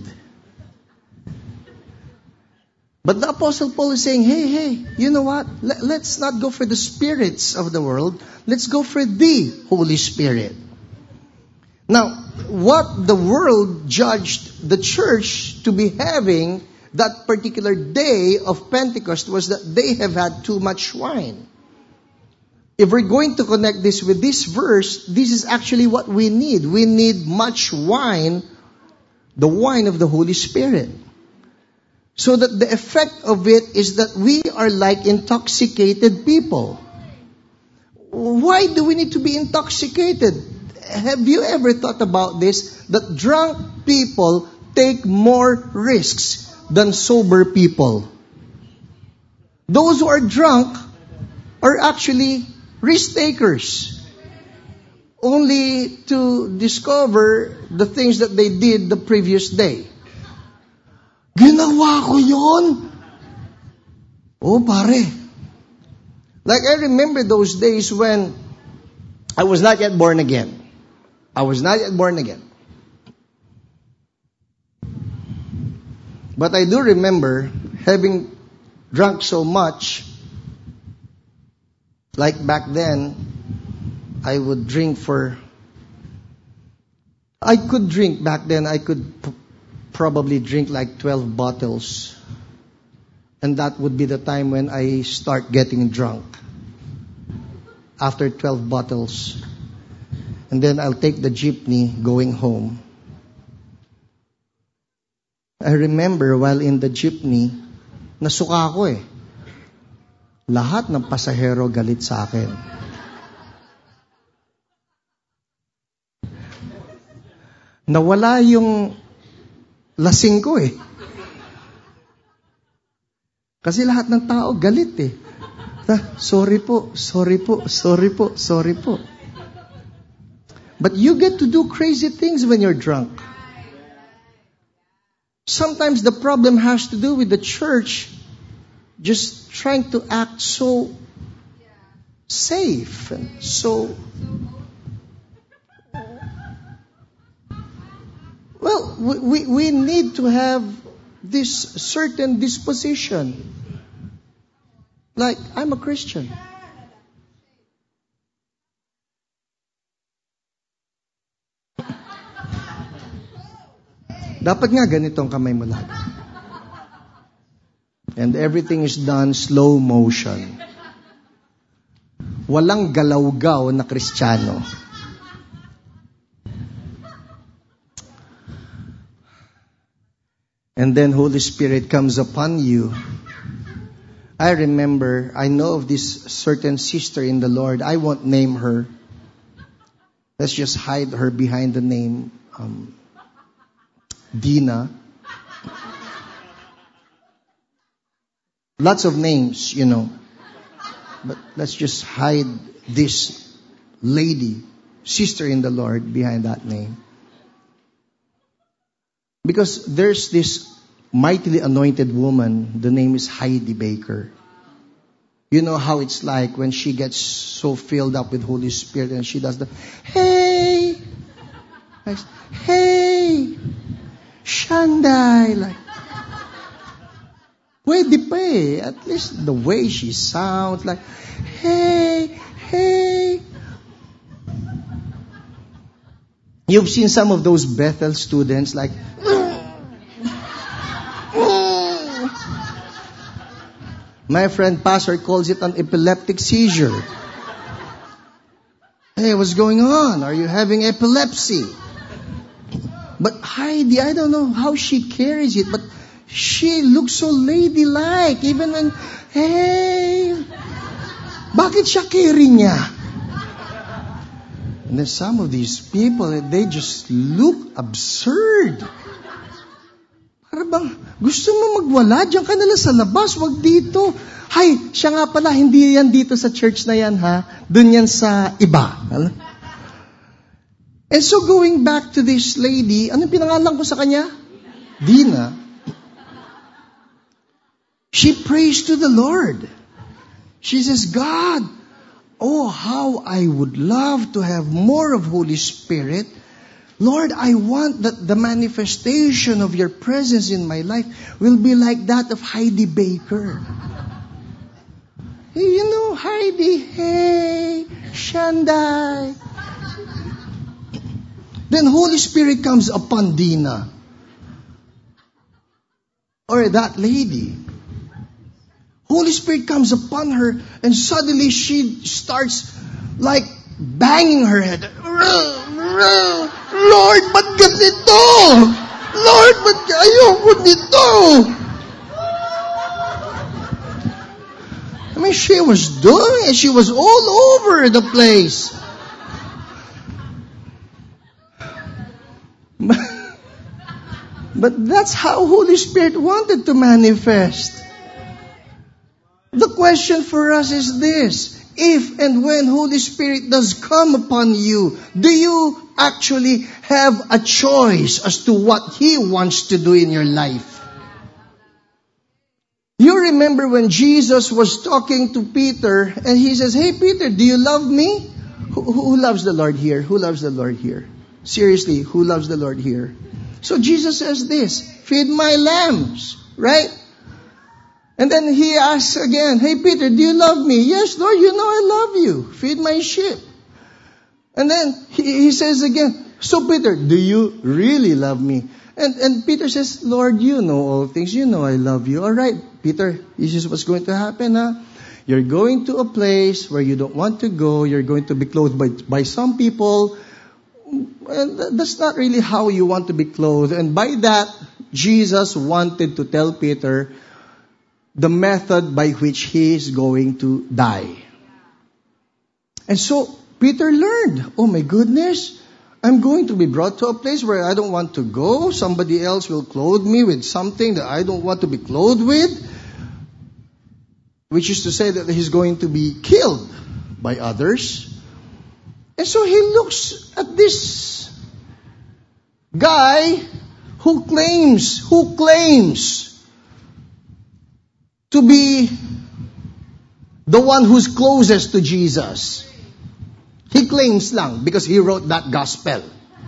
But the Apostle Paul is saying, hey, you know what? Let's not go for the spirits of the world. Let's go for the Holy Spirit. Now, what the world judged the church to be having that particular day of Pentecost was that they have had too much wine. If we're going to connect this with this verse, this is actually what we need. We need much wine, the wine of the Holy Spirit. So that the effect of it is that we are like intoxicated people. Why do we need to be intoxicated? Have you ever thought about this? That drunk people take more risks than sober people. Those who are drunk are actually risk takers. Only to discover the things that they did the previous day. Ginawa ko yun. Oh, pare. Like I remember those days when I was not yet born again. But I do remember having drunk so much. Like back then, I would drink I could drink back then. I could probably drink like 12 bottles. And that would be the time when I start getting drunk. After 12 bottles. And then I'll take the jeepney going home. I remember while in the jeepney, nasuka ako Lahat ng pasahero galit sa akin. Nawala yung lasing ko Kasi lahat ng tao galit Sorry po. But you get to do crazy things when you're drunk. Sometimes the problem has to do with the church just trying to act so safe. And so, well, we need to have this certain disposition. Like, I'm a Christian. Dapat nga ganitong kamay mo lagi. And everything is done slow motion. Walang galaw-gaw na Kristiyano. And then Holy Spirit comes upon you. I remember, I know of this certain sister in the Lord. I won't name her. Let's just hide her behind the name Dina. Lots of names, you know. But let's just hide this lady, sister in the Lord, behind that name. Because there's this mightily anointed woman, the name is Heidi Baker. You know how it's like when she gets so filled up with Holy Spirit and she does the, hey, hey, Shandai, like, pwede pa eh. At least the way she sounds, like, hey, hey. You've seen some of those Bethel students, like, my friend Pastor calls it an epileptic seizure. Hey, what's going on? Are you having epilepsy? But Heidi, I don't know how she carries it, but she looks so ladylike. Even when, hey, bakit siya carry niya? And then some of these people, they just look absurd. Para bang, gusto mo magwala? Diyan ka nalang sa labas, wag dito. Hay, siya nga pala, hindi yan dito sa church na yan, ha? Doon yan sa iba. And so going back to this lady, anong pinangalan ko sa kanya? Dina. She prays to the Lord. She says, God, oh, how I would love to have more of Holy Spirit. Lord, I want that the manifestation of your presence in my life will be like that of Heidi Baker. Hey, you know, Heidi, hey, Shandai. Then Holy Spirit comes upon Dina. Or that lady. Holy Spirit comes upon her and suddenly she starts like banging her head. Lord, ba't ganito? Lord, ba't ayoko nito? I mean, she was doing it. She was all over the place. But that's how Holy Spirit wanted to manifest. The question for us is this. If and when Holy Spirit does come upon you, do you actually have a choice as to what He wants to do in your life? You remember when Jesus was talking to Peter and He says, hey Peter, do you love me? Who loves the Lord here? Who loves the Lord here? Seriously, who loves the Lord here? So Jesus says this, feed my lambs, right? And then He asks again, hey Peter, do you love me? Yes, Lord, you know I love you. Feed my sheep. And then he says again, so Peter, do you really love me? And Peter says, Lord, you know all things. You know I love you. All right, Peter, this is what's going to happen. Huh? You're going to a place where you don't want to go. You're going to be clothed by some people. And that's not really how you want to be clothed. And by that, Jesus wanted to tell Peter the method by which he is going to die. And so Peter learned, oh my goodness, I'm going to be brought to a place where I don't want to go. Somebody else will clothe me with something that I don't want to be clothed with. Which is to say that he's going to be killed by others. And so he looks at this guy who claims to be The one who's closest to Jesus. He claims lang because he wrote that gospel.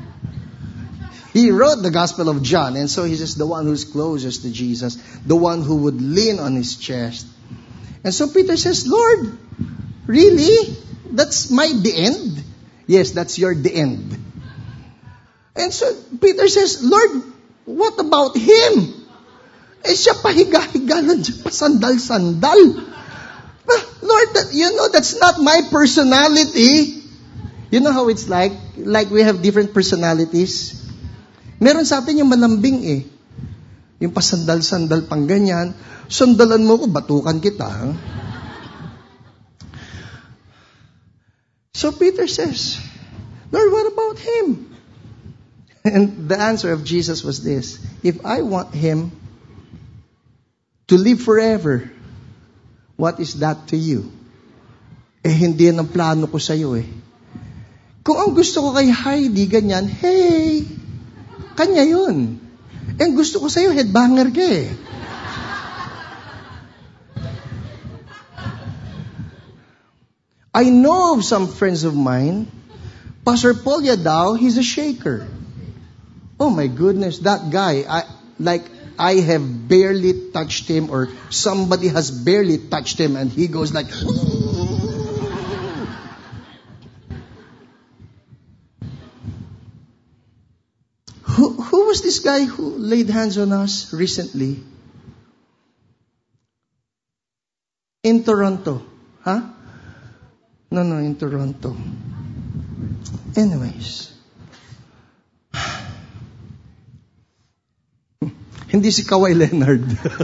He wrote the Gospel of John, and so he's just the one who's closest to Jesus, the one who would lean on his chest. And so Peter says, Lord, really? That's the end? Yes, that's the end. And so Peter says, Lord, what about him? Eh siya pahiga-higa lang siya, pasandal-sandal. Lord, that's not my personality. You know how it's like? Like we have different personalities. Meron sa atin yung malambing eh. Yung pasandal-sandal pang ganyan. Sandalan mo ko, batukan kita. Huh? So Peter says, Lord, what about him? And the answer of Jesus was this: if I want him to live forever, what is that to you? Eh, hindi yan ang plano ko sa'yo eh. Kung ang gusto ko kay Heidi, ganyan, hey, kanya yun. Eh, ang gusto ko sa'yo, headbanger ka eh. I know of some friends of mine, Pastor Paul Yadao, he's a shaker. Oh my goodness, that guy, I have barely touched him, or somebody has barely touched him, and he goes like, Who was this guy who laid hands on us recently? In Toronto. Huh? No, in Toronto. Anyways. Hindi si Kawhi Leonard.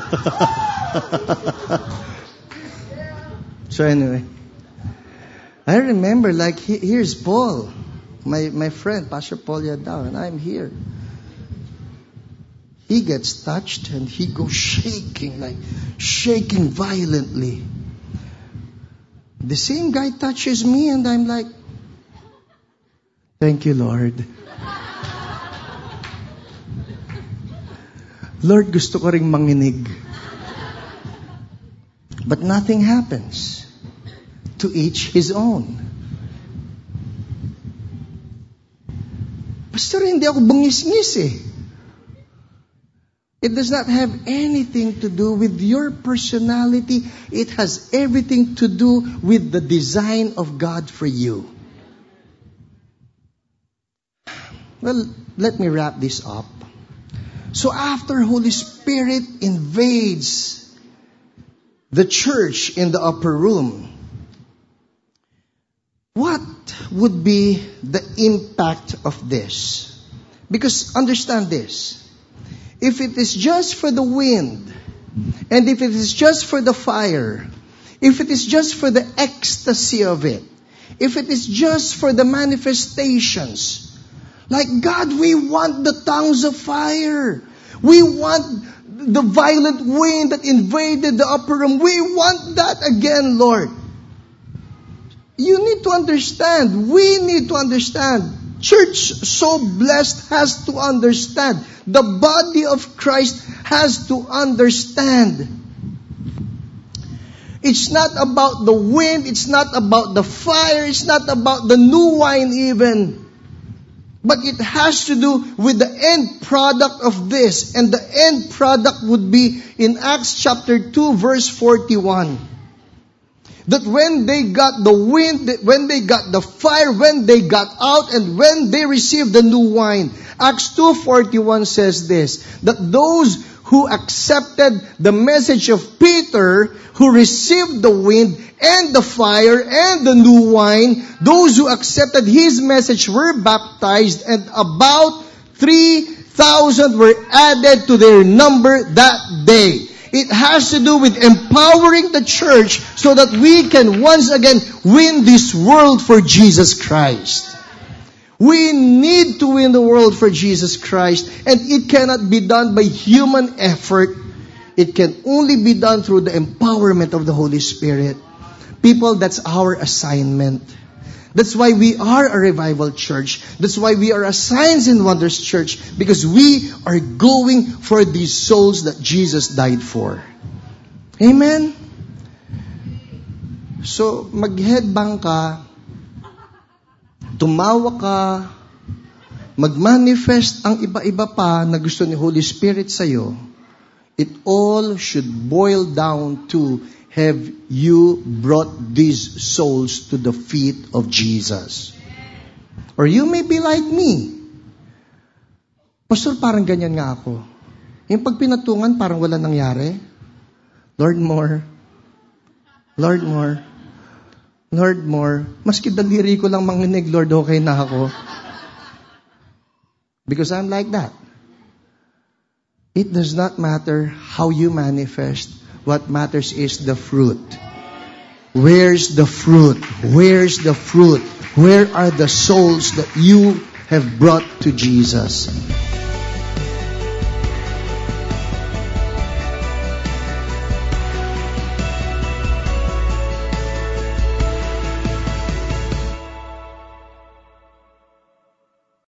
So anyway. I remember, here's Paul. My friend, Pastor Paul Yadao, and I'm here. He gets touched and he goes shaking violently. The same guy touches me and I'm like, thank you, Lord. Lord, gusto ko ring manginig. But nothing happens. To each his own. Pastor, hindi ako bungis-ngis eh. It does not have anything to do with your personality. It has everything to do with the design of God for you. Well, let me wrap this up. So after Holy Spirit invades the church in the upper room, what would be the impact of this? Because understand this. If it is just for the wind, and if it is just for the fire, if it is just for the ecstasy of it, if it is just for the manifestations, like God, we want the tongues of fire. We want the violent wind that invaded the upper room. We want that again, Lord. You need to understand. We need to understand. Church so blessed has to understand. The body of Christ has to understand. It's not about the wind. It's not about the fire. It's not about the new wine even. But it has to do with the end product of this. And the end product would be in Acts chapter 2 verse 41. That when they got the wind, when they got the fire, when they got out, and when they received the new wine. Acts 2:41 says this, that those who accepted the message of Peter, who received the wind and the fire and the new wine, those who accepted his message were baptized, and about 3,000 were added to their number that day. It has to do with empowering the church so that we can once again win this world for Jesus Christ. We need to win the world for Jesus Christ, and it cannot be done by human effort. It can only be done through the empowerment of the Holy Spirit. People, that's our assignment. That's why we are a revival church. That's why we are a Signs and Wonders church, because we are going for these souls that Jesus died for. Amen? So, mag-headbang ka, tumawa ka, mag-manifest ang iba-iba pa na gusto ni Holy Spirit sa'yo, it all should boil down to, have you brought these souls to the feet of Jesus? Or you may be like me. Pastor, parang ganyan nga ako. Yung pag pinatungan, parang wala nangyari. Lord, more. Lord, more. Lord, more. Maski daliri ko lang manginig, Lord, okay na ako. Because I'm like that. It does not matter how you manifest. What matters is the fruit. Where's the fruit? Where's the fruit? Where are the souls that you have brought to Jesus?